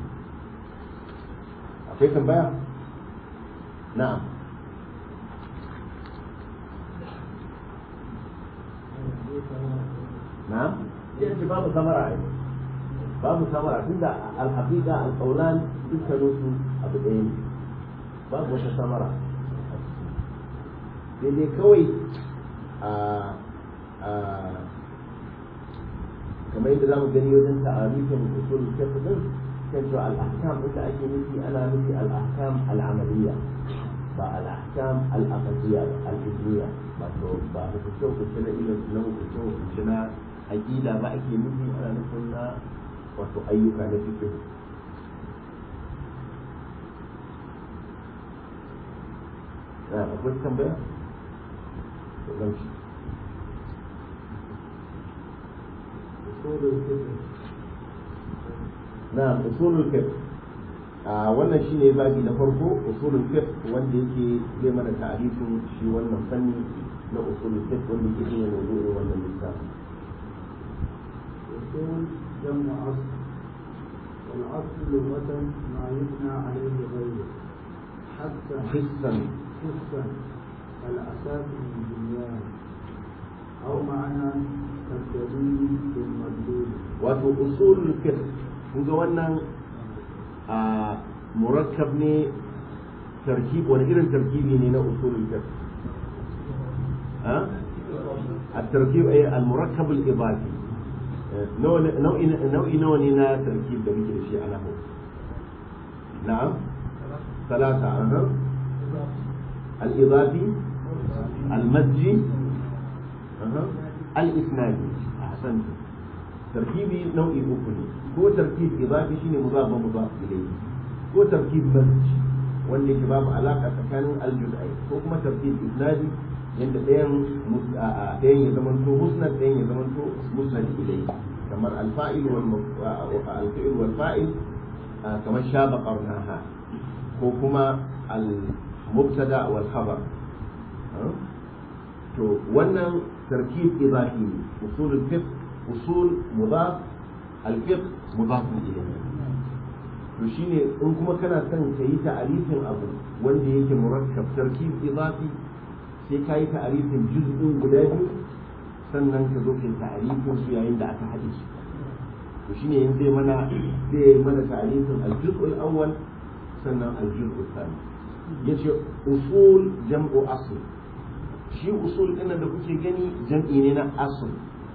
akwai tambaya na'am na'am yace babu samara ai babu samara tunda al-haqiqa al-qawlan dukkanin su abu ɗaya ne babu wata samara sai dai kawai a a kamar yadda zamu gani wajen ta'arifin usul fiqh din kan cewa al-ahkam da ake nufi ana nufi al-ahkam al-amaliyya ba al-ahkam al-aqdiyya al-fiqhiyya ba to ba hukunce hukunce na ilimin na hukunce hukunce na aqida ba ake nufi ana nufin na wato ayyuka na fiqh na akwai tambaya to gamshi na usulul fiqh a wannan shine babi na farko usulul fiqh wanda yake zai mana ta'arifin shi wannan fanni na usulul fiqh wanda yake shine mawdu'in wannan littafi usul jam'u asl wal asl lughatan ma yubna alayhi ghayru hatta hissan hissan al asas min bunyan aw ma'ana kadalil bil madlul wato usulul fiqh kun ga wannan a murakkab ne tarkib wani irin tarkibi ne na usulul fiqh ha at-tarkib ay al-murakkab al-idafi nau'i nau'i nau'i na tarkib da muke da shi a lahu na'am ثلاثة أها الإضافي المزجي أها الإسنادي أحسنت تركيبي نوعي أكلي هو تركيب إضافي شيء مضاف ومضاف إليه هو تركيب مزج واللي كباب علاقة تكانوا الجزئين هو كما تركيب إسنادي عند دين دين يزمنته مسند دين يزمنته مسند إليه كما الفاعل والفعل والفاعل كما شاب قرناها هو كما المبتدأ والخبر تو wannan تركيب إضافي أصول الفقه أصول مضاف الفقه مضاف إليه to shine in kuma kana son ka yi ta'arifin abu wanda yake murakkab tarkib idafi sai ka yi ta'arifin juz'in guda biyu sannan ka zo ka yi ta'arifin su yayin da aka haɗe su to shine yin zai mana zai mana ta'arifin al-juz'ul awwal sannan al-juz'ul thani yace usul jam'u asl shi usul ɗin da kuke gani jam'i ne na asl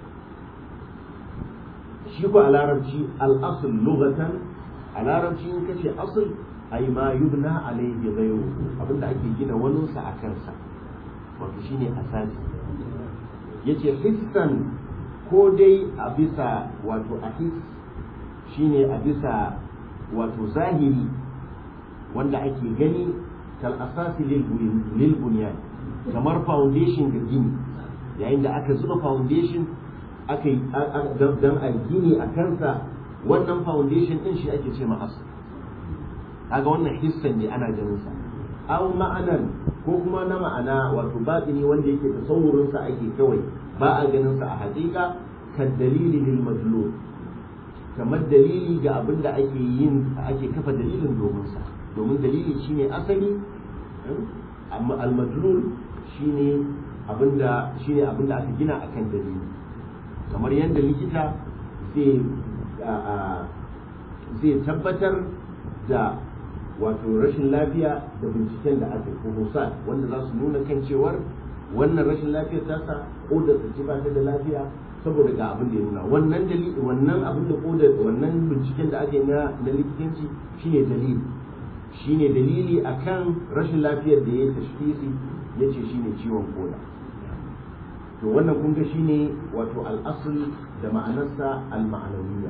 shi ko a larabci al-asl lughatan a larabci in kace asl ay ma yubna alayhi ghayru abinda ake gina wani sa a kansa wato shine asasi yace hissan ko dai a bisa wato a his shine a bisa wato zahiri wanda ake gani kal asasi lil bunyan kamar foundation ga gini yayin da aka zuba foundation aka yi dan a gini a kansa wannan foundation din shi ake ce ma asl kaga wannan hissan ne ana ganin sa aw ma'anan ko kuma na ma'ana wato batini wanda yake tasawurin sa ake kawai ba a ganin sa a haƙiƙa kan dalili lil majlul kamar dalili ga abin da ake yin ake kafa dalilin domin sa domin dalili shine asali amma al majlul shine abinda shine abinda aka gina akan dalili kamar yadda likita zai zai tabbatar da wato rashin lafiya da binciken da aka yi husan wanda za su nuna kan cewar wannan rashin lafiyar tasa ko da ta ba ta da lafiya saboda ga abin da ya nuna wannan dalili wannan abin da ko da wannan binciken da aka yi na na likitanci shine dalili shine dalili akan rashin lafiyar da ya tashkhisi yace shine ciwon koda to wannan kun ga shine wato al-asl da ma'anarsa al-ma'nawiyya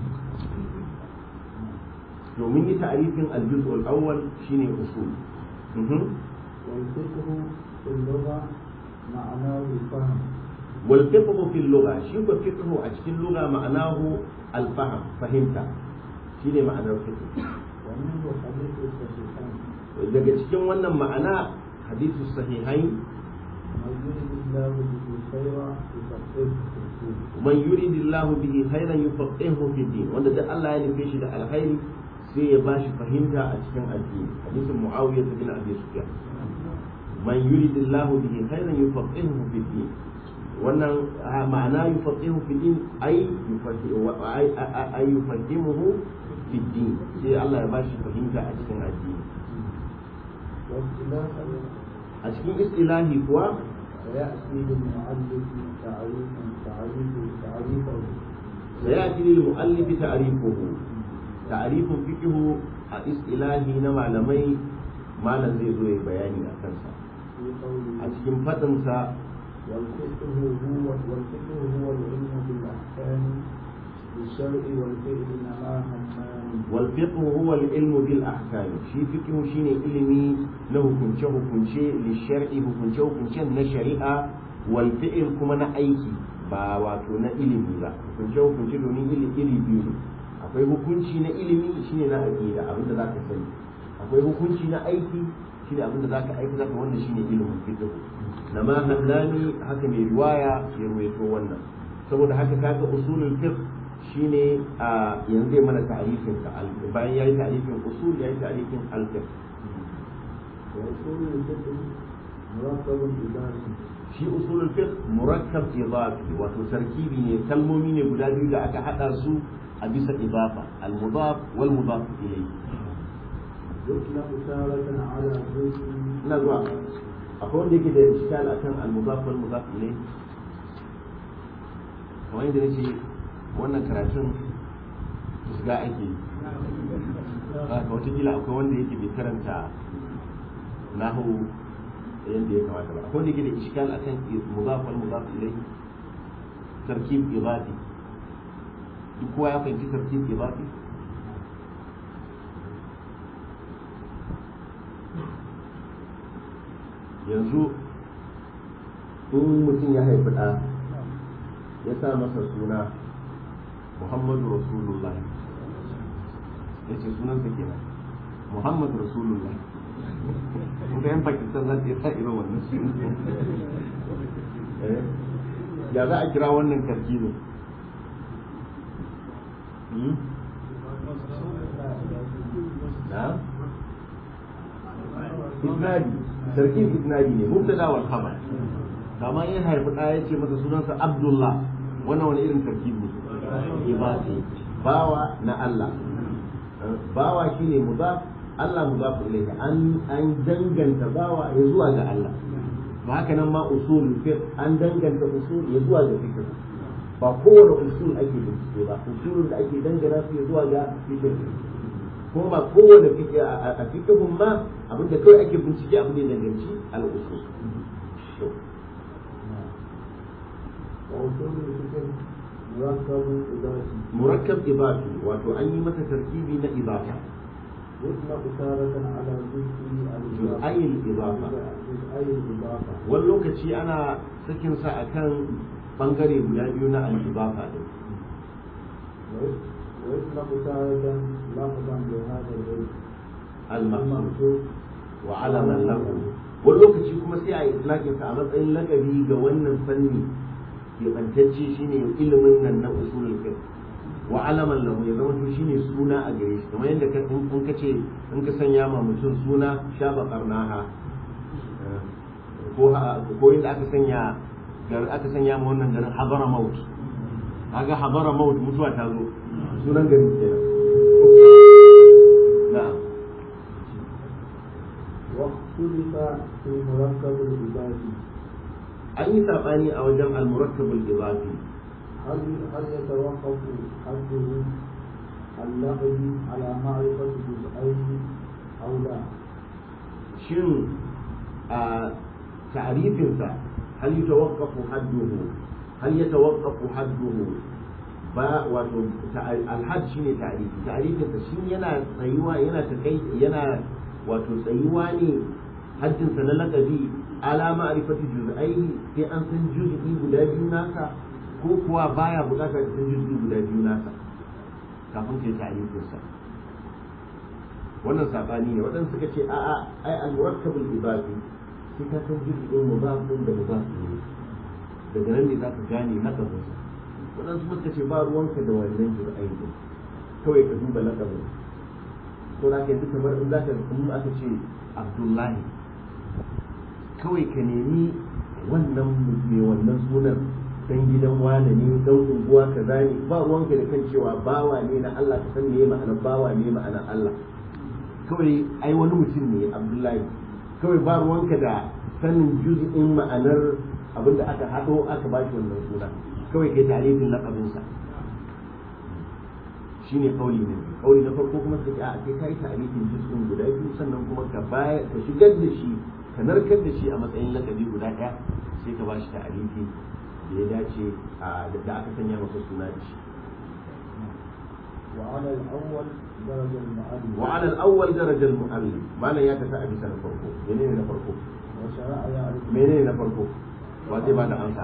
domin yi ta'arifin al-juz' al-awwal shine usul wal fiqh fi al-lugha ma'anahu al-fahm wal fiqh fi al-lugha shi ko fiqh a cikin lugha ma'anahu al-fahm fahimta shine ma'anar fiqh wa min hadith as-sahihain daga cikin wannan ma'ana hadithu sahihain man yuridillahu bihi khairan yufaqihuhu fi din wanda da Allah ya nufe shi da alkhairi sai ya bashi fahimta a cikin addini hadisin Muawiya bin Abi Sufyan man yuridillahu bihi khairan yufaqihuhu fi din wannan ma'ana yufaqihuhu fi din ay yufaqihuhu fi din sai Allah ya bashi fahimta a cikin addini a cikin istilahi kuwa سيأتي للمؤلف تعريف تعريف تعريفه سيأتي للمؤلف تعريفه تعريف فقه istilahi na malamai malam zai zo ya bayani a kansa a cikin fadinsa والفقه هو والفقه هو العلم بالأحكام بالشرع والفعل نماها والفقه هو العلم بالأحكام شي فقه شيني علمي له كنشه كنشه للشرع كنشه كنشه نشريعة والفعل كما نأيكي ba wato na ilimi ba hukunce hukunce domin ili iri biyu ne akwai hukunci na ilimi shine na aqida abinda zaka sani akwai hukunci na aiki shine abinda zaka aiki zaka wanda shine ilimin fiqh na ma hadlani haka mai riwaya ya ruwaito wannan saboda haka kaga usulul fiqh shine a yanzu zai mana ta'arifin sa bayan yayi ta'arifin usul yayi ta'arifin al-fiqh usulul fiqh murakkabun idafi shi usulul fiqh murakkab idafi wato tarkibi ne kalmomi ne guda biyu da aka hada su a bisa idafa al-mudaf wal mudaf ilayhi yutlaqu taratan ala juz'in ina zuwa akwai wanda yake da iskal akan al-mudaf wal mudaf ilayhi kamar yadda nace wannan karatun shiga ake ba ka wata kila akwai wanda yake bai karanta nahu yadda ya kamata ba akwai wanda yake da iskal akan mudaf wal mudaf ilayhi tarkib idafi duk kowa ya fahimci tarkib idafi yanzu in mutum ya haifi ɗa ya sa masa suna Muhammadu Rasulullah ya ce sunansa kenan Muhammadu Rasulullah kuma yan Pakistan za ta yi sa irin wannan suna ya za a kira wannan tarkibin na isnadi tarkib isnadi ne mubtada wal khabar kama yin haifi ɗaya ya ce masa sunansa Abdullah wannan wani irin tarkib ne ibadi bawa na Allah bawa shine mudaf Allah mudaf ilayhi an an danganta bawa ya zuwa ga Allah ba haka nan ma usul fiqh an danganta usul ya zuwa ga fiqh ba kowane usul ake bincike ba usulun da ake dangana su ya zuwa ga fiqh kuma ba kowane fiqh a fiqhun ma abinda kawai ake bincike abu ne danganci al-usul murakkab idafi wato an yi masa tarkibi na idafa يطلق تارة على جزء أي الإضافة أي الإضافة واللوكتي أنا سكن ساعتان بنغري بلاديونا الإضافة ويطلق تارة لفظا لهذا العلم المقصود وعلما له واللوكتي كما سيعي إطلاقي فأمد أن لقبي جوانا فني يبنتجي شيني إلمنا أن أصول الفقه wa alaman lahu ya zama to shine suna a gare shi kamar yadda ka in ka ce in ka sanya ma mutum suna shaba qarnaha ko ko inda aka sanya gar aka sanya ma wannan garin habara maut kaga habara maut mutuwa ta zo sunan garin kenan na'am واختلف في مركب الإضافي an yi saɓani a wajen al-murakkabul idafi هل هل يتوقف حده اللفظ على معرفة جزئيه أو لا؟ shin a ta'rifinsa hal yatawaqqafu hadduhu hal yatawaqqafu hadduhu ba wato al-hadd shine ta'rifi ta'rifinsa shin yana tsayuwa yana takai yana wato tsayuwa ne haddinsa na laqabi ala ma'rifati juz'aihi sai an san juz'i guda biyu nasa ko kuwa baya bukatar san juz'i guda biyu nasa kafin kai ta'rifinsa wannan sabani ne waɗanda suka ce a'a ai al-murakkabul ibafi sai ka san juz'in mudaf din da mudaf ne daga nan ne za ka gane laqabin sa waɗansu kuma suka ce ba ruwanka da wannan juz'ai din kawai ka duba laqabin to da ke yanzu kamar in za ka in aka ce Abdullahi kawai ka nemi wannan mai wannan sunan dan gidan wane ne dan unguwa kaza ne ba ruwanka da kan cewa bawa ne na Allah ka san me ma'anar bawa ne ma'anar Allah kawai ai wani mutum ne Abdullahi kawai ba ruwanka da sanin juz'in ma'anar abinda aka haɗo aka ba shi wannan suna kawai kai tarihin laƙabinsa shine kauli ne kauli na farko kuma sai a kai kai tarihin juz'in guda biyu sannan kuma ka baya ka shigar da shi ka narkar da shi a matsayin laƙabi guda ɗaya sai ka ba shi tarihi da ya dace da aka sanya masa suna da shi وعلى الأول درجة المؤلف وعلى الأول درجة المؤلف ما لا يتفع بسنة فرقه منين نفرقه وشرع يعرف منين نفرقه وهذه بعد أنت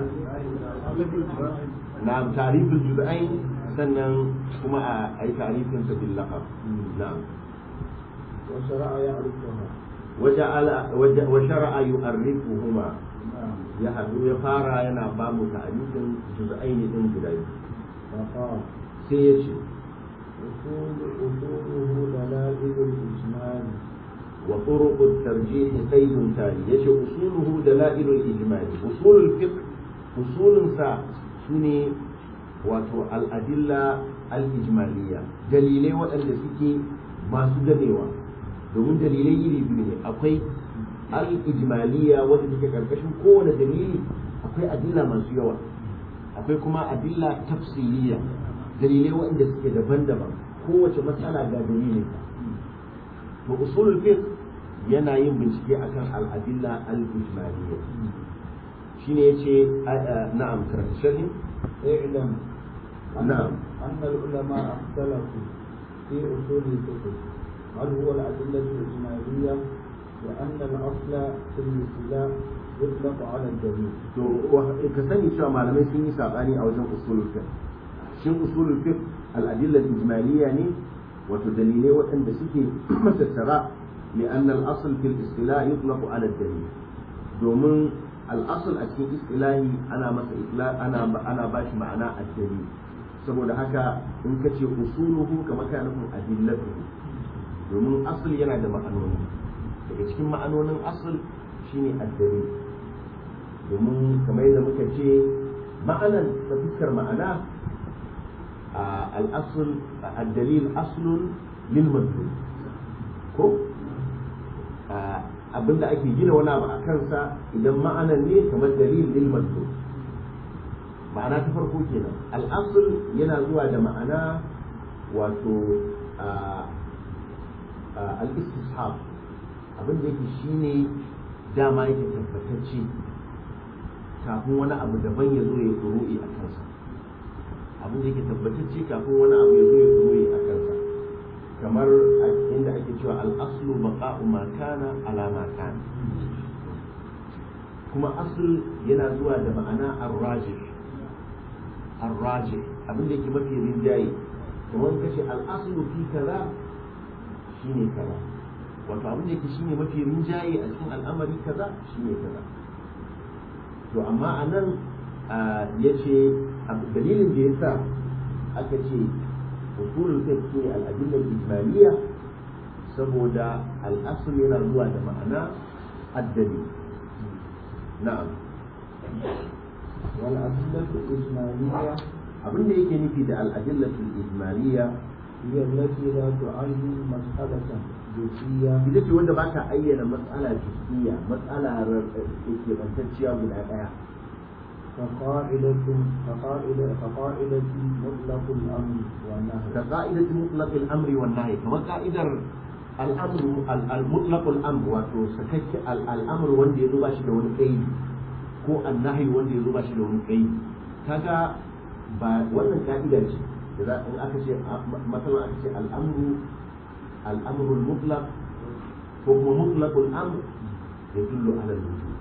نعم تعريف الجزئين سنن كما أي تعريف باللقب نعم وشرع يعرفها وجعل وج- وشرع يؤرفهما نعم يحدو يفارا ينا بام تعريف جزئين din guda biyu فقال sai ya ce أصول أصوله دلائل الإجمال وطرق الترجيح قيد تالي يجي أصوله دلائل الإجمال أصول الفقه أصول سا سني واتو الأدلة الإجمالية دليلي وأن سكي ما سجدوا domin dalilai iri biyu ne akwai al-ijmaliya wanda take karkashin kowane dalili akwai adilla masu yawa akwai kuma adilla tafsiliya dalilai waɗanda suke daban-daban kowace matsala ga dalilin to usulul fiqh yana yin bincike akan al-adilla al-ijmaliyya shine yace na'am karanta sharhi اعلم أن نعم. أن العلماء اختلفوا في أصول الفقه هل هو الأدلة الإجمالية وأن الأصل في الاصطلاح يطلق على الدليل. to ka sani cewa malamai sun yi sabani a wajen usulul fiqh shin usulul fiqh al-adilla al-ijmaliyya ne wato dalilai waɗanda suke matattara لأن الأصل في الاصطلاح يطلق على الدليل domin الأصل a cikin istilahi ana masa itla ana ana bashi ma'ana ad-dalil saboda haka in kace usuluhu kamar kana nufin adillatuhu domin asl yana da ma'anoni daga cikin ma'anonin asl shine ad-dalil domin kamar yadda muka ce ma'anan ta fuskar ma'ana al-asl ad-dalil aslun lil madlul ko abinda ake gina wani abu a kansa idan ma'anan ne kamar dalil lil madlul ma'ana ta farko kenan al-asl yana zuwa da ma'ana wato al-istishab abinda yake shine dama yake tabbatacce kafin wani abu daban ya zo ya furu'i a kansa abin da yake tabbatacce kafin wani abu ya zo ya furu'i a kansa kamar inda ake cewa al-aslu baqa'u ma kana ala ma kana kuma asl yana zuwa da ma'ana ar-rajih ar-rajih abin da yake mafi rinjaye kamar kace al-aslu fi kaza shine kaza wato abin da yake shine mafi rinjaye a cikin al'amari kaza shine kaza to amma a nan ya ce dalilin da ya sa aka ce usulul fiqh ne al-adilla al-ijmaliyya saboda al-asl yana zuwa da ma'ana addali na'am wal adillatu al-ijmaliyya abin da yake nufi da al-adilla al-ijmaliyya hiya allati la tu'ayyin mas'alatan جزئية ita ce wanda ba ta ayyana matsala juz'iyya matsala ke bantacciya guda ɗaya كقاعدة كقاعدة كقاعدة مطلق الأمر والنهي كقاعدة مطلق الأمر والنهي كما قاعدة الأمر المطلق الأمر واتو سكك الأمر وندي يزوبا شي دون قيد ko annahi wanda ya zo ba shi da wani kai kaga ba wannan ka'ida ce da in aka ce masalan aka ce al'amru al'amru mutlaq ko kuma mutlaqul amr yadullu ala al-wujub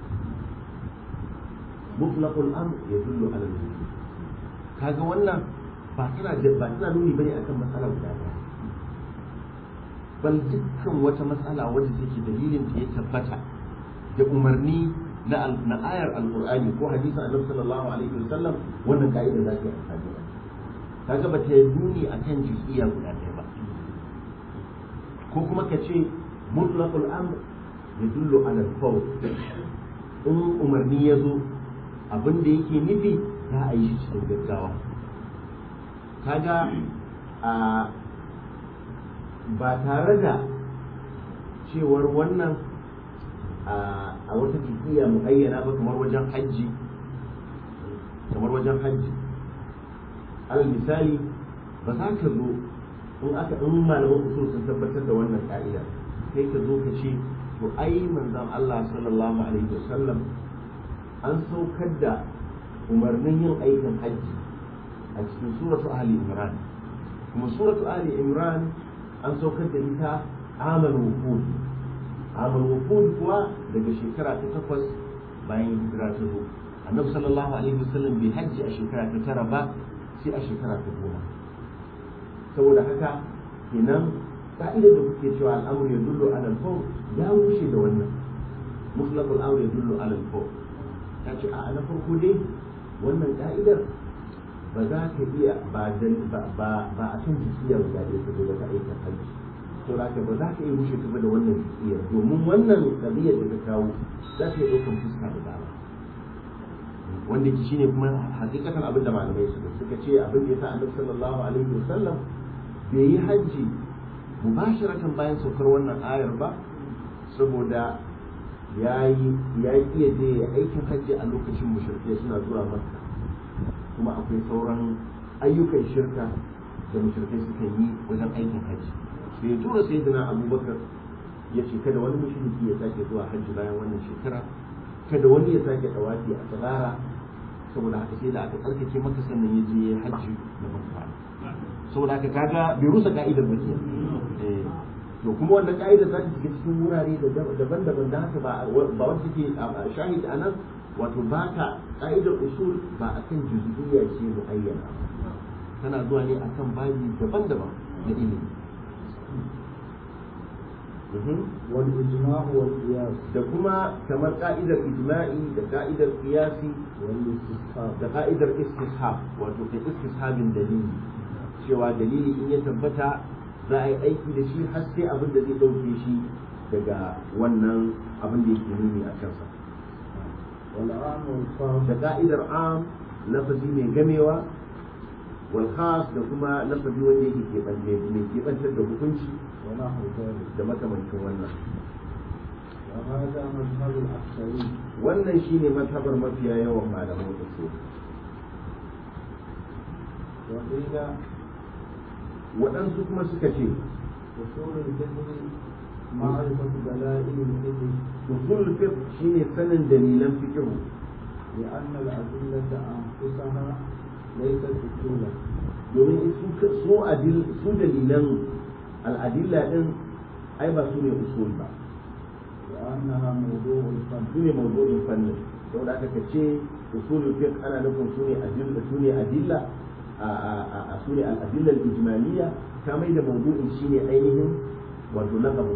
mutlaqul amr yadullu ala al-wujub kaga wannan ba tana ba tana nuni bane akan matsala guda ɗaya bal dukkan wata matsala wadda take dalilin ta ya tabbata da umarni na na ayar alqur'ani ko hadisin annabi sallallahu alaihi wasallam wannan ka'ida za ta yi amfani da kaga ba ta nuni akan juz'iyya guda ɗaya ba ko kuma ka ce mutlaqul amr yadullu ala al-fawr in umarni ya zo abin da yake nufi za a yi shi cikin gaggawa kaga a ba tare da cewar wannan a wata juz'iyya muayyana ba kamar wajen hajji kamar wajen hajji alal misali ba za ka zo in aka in malaman usul sun tabbatar da wannan ka'ida sai ka zo ka ce to ai manzon Allah sallallahu alaihi wasallam an saukar da umarnin yin aikin hajji a cikin suratu ali imran kuma suratu ali imran an saukar da ita amal wufud amal wufud kuwa daga shekara ta takwas bayan hijira ta zo annabi sallallahu alaihi wasallam bai hajji a shekara ta tara ba sai a shekara ta goma saboda haka kenan ka'idar da kuke cewa al'amur ya dullo ala al-fawr ya wuce da wannan mutlaqul amr ya dullo ala al-fawr ta ce a na farko dai wannan ka'idar ba za ka iya ba ba a kan jikiyar guda ɗaya ka zo ba ka aika hajji to da ba za ka iya wuce ta da wannan jikiyar domin wannan kabiyar da ka kawo za ka iya ɗaukar fuska da dama wanda ki shine kuma hakikatan abin da malamai suka suka ce abin da yasa annabi sallallahu alaihi wasallam bai yi hajji mubasharatan bayan saukar wannan ayar ba saboda ya yi ya iya je aikin hajji a lokacin mushrikai suna zuwa makka kuma akwai sauran ayyukan shirka da mushrikai suka yi wajen aikin hajji sai ya tura sayyidina abubakar ya ce kada wani mushriki ya sake zuwa hajji bayan wannan shekara kada wani ya sake dawafi a tsirara saboda haka sai da aka tsarkake maka sannan ya je hajji da makka saboda haka kaga bai rusa ka'idar ba ke to kuma wannan ka'idar za ta shiga cikin wurare daban-daban da haka ba ba wanda take shahid anan wato ba ta ka'idar usul ba akan juz'iyya ce muayyana tana zuwa ne akan babi daban-daban na ilimi wal ijma' wal qiyas da kuma kamar ka'idar ijma'i da ka'idar qiyasi wal istishab da ka'idar istishab wato kai istishabin dalili cewa dalili in ya tabbata za a yi aiki da shi har sai abin da zai ɗauke shi daga wannan abin da yake nuni a kansa da ka'idar am lafazi mai gamewa wal khas da kuma lafazi wanda yake mai keɓantar da hukunci da makamancin wannan wannan shine mazhabar mafiya yawan malaman usul waɗansu kuma suka ce usulul fiqh shine sanin dalilan fiqh لأن الأدلة أنفسها ليست أصولا domin su adil su dalilan al'adilla din ai ba su ne usul ba لأنها موضوع الفن su ne mawdu'in fannin saboda aka ce usulul fiqh ana nufin su ne adilla su ne adilla a su ne al'adilla al-ijmaliyya ta mai da mawdu'in shine ainihin wato laqabu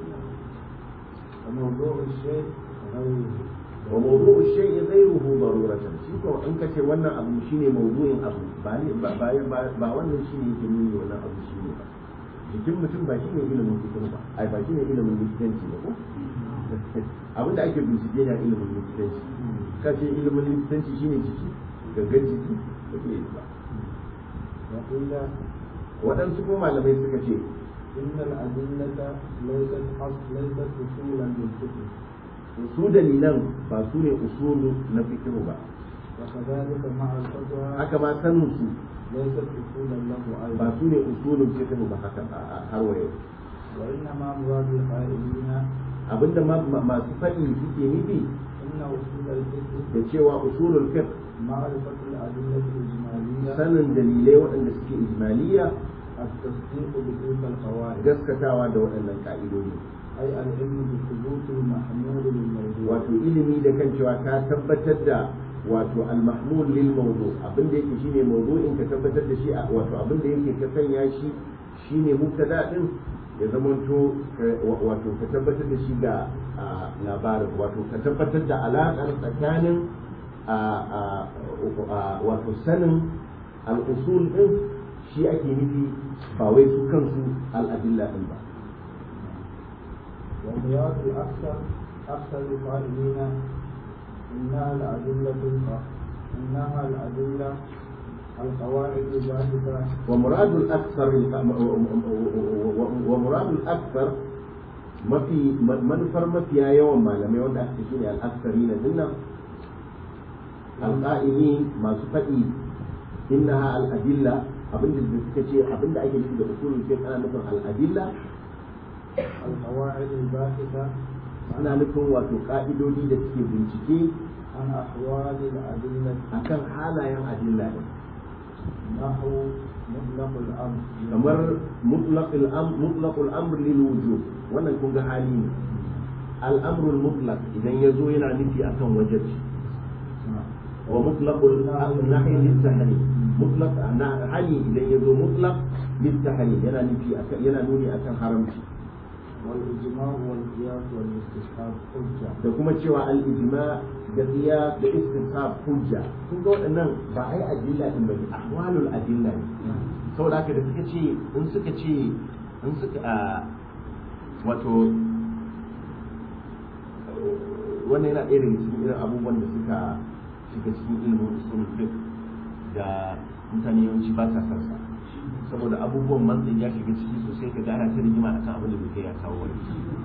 وموضوع الشيء غيره wa mawdu'u shay'i ghayruhu daruratan shi ko in kace wannan abu shine mawdu'in abu ba ne ba ba wannan shine yake nuni wannan abu shine ba jikin mutum ba shine ilimin fiqh ba ai ba shine ilimin likitanci ba ko abin da ake bincike ne ilimin likitanci kace ilimin likitanci shine jiki gangan jiki ba ke ba وقيل waɗansu ko malamai suka ce إن الأدلة ليست حص ليست أصولا للفقه su dalilan ba su ne usulu na fikihu ba وكذلك معرفتها haka ma sanin su ليست أصولا له أيضا ba su ne usulun fikihu ba haka har waye وإنما مراد القائلين abinda masu faɗi suke nufi إن أصول الفقه da cewa usulul fiqh معرفة الأدلة الإجمالية sanin dalilai waɗanda suke ijmaliya التصديق بتلك القواعد gaskatawa da waɗannan ka'idodi أي العلم بثبوت المحمول للموضوع wato ilimi da kan cewa ka tabbatar da wato al-mahmul lil mawdu abin da yake shine mawdu'in ka tabbatar da shi wato abin da yake ka sanya shi shine mubtada din ya zamanto wato ka tabbatar da shi ga labarin wato ka tabbatar da alaƙar tsakanin wato sanin al-usul din shi ake nufi ba wai su kansu al-adilla din ba ومراد الأكثر أكثر القائلين إنها الأدلة إنها الأدلة القواعد الباحثة ومراد الأكثر ومراد الأكثر ما في من فرم فيها يوم ما لم يود أكثرين الأكثرين منا القائلين ما سفتي إنها الأدلة أبند الكثير أبند أي شيء بأصول الفقه أنا مثل الأدلة القواعد الباحثة أنا لكم وتقائد لي لتكي بنتكي عن أحوال الأدلة أكن حالا يوم أدلة نحو مطلق الأمر كمر مطلق الأمر مطلق الأمر للوجوب وأنا يكون حالين الأمر المطلق إذا يزوين عن نفي أكن وجد ومطلق النحي للتحريم مطلق حالي إذا يزو مطلق للتحريم ينا نفي أكن ينا نوني أكن حرمتي والإجماع والقياس والاستصحاب حجة da kuma cewa al-ijma da qiyas da istishab hujja kun ga waɗannan ba ai adilla din bane ahwalul adilla ne saboda haka da suka ce in suka ce in suka wato wannan yana ɗaya daga cikin irin abubuwan da suka shiga cikin ilimin usul fiqh da mutane yawanci ba sa san sa saboda abubuwan manzan ya shiga ciki sosai ka ga ana ta rigima akan abin da bai kai ya kawo wani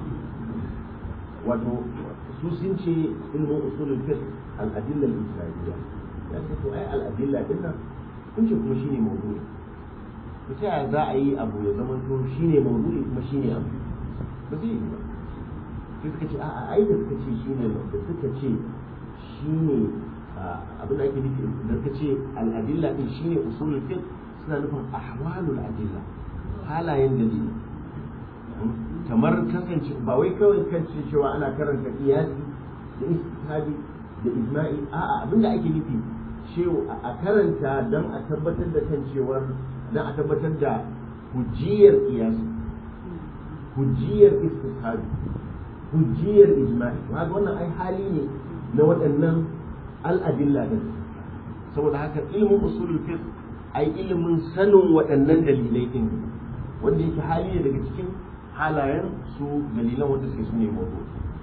wato su sun ce ilmin usulul fiqh al-adilla al-ijmaliyya ya ce to ai al-adilla din nan kun ce kuma shine mawdu'i to ta yaya za a yi abu ya zama to shine mawdu'i kuma shine abu ba zai yi ba sai suka ce a'a ai da suka ce shine da suka ce shine abin da ake nufi da suka ce al-adilla din shine usulul fiqh suna nufin ahwalul adilla halayen dalili kamar kasance ba wai kawai kan cewa ana karanta qiyasi da istihadi da ijma'i a'a abinda ake nufi cewa a karanta don a tabbatar da kan cewar don a tabbatar da hujjiyar qiyasi hujjiyar istihadi hujjiyar ijma'i kaga wannan ai hali ne na waɗannan al-adilla din saboda haka ilmin usulul fiqh ai ilimin sanin waɗannan dalilai din wanda yake hali ne daga cikin halayen su dalilan wanda suke sune mawdu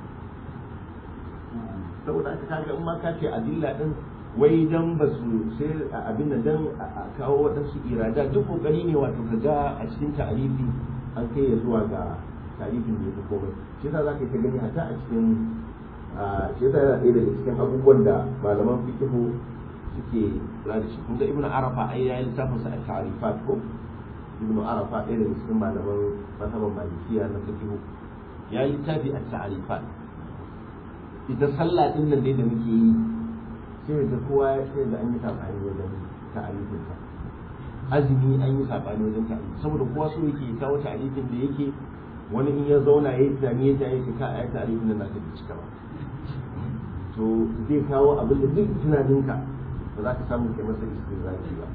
saboda aka kaga in ma ka ce adilla din wai dan ba su sai abin da dan a kawo waɗansu irada duk kokari ne wato ka ga a cikin ta'arifi an kai ya zuwa ga ta'arifin da ya fi komai shi yasa zaka ta gani hata a cikin shi yasa yana ɗaya daga cikin abubuwan da malaman fiqhu suke kula da shi kun ga ibnu arafa ai yayin littafin sa al-ta'rifat ko ibnu arafa ɗaya daga cikin malaman mazhaban malikiya na fiqhu ya yi littafi at-ta'rifat ita sallah din nan dai da muke yi sai da kowa sai da an yi sabani wajen ta'rifin sa azumi an yi sabani wajen ta'rifin saboda kowa so yake kawo ta'rifin da yake wani in ya zauna yayi tunani ya tayi ka ai ta'rifin nan na ta cika ba to zai kawo abin da duk tunaninka ba za ka samu kai masa istizaki ba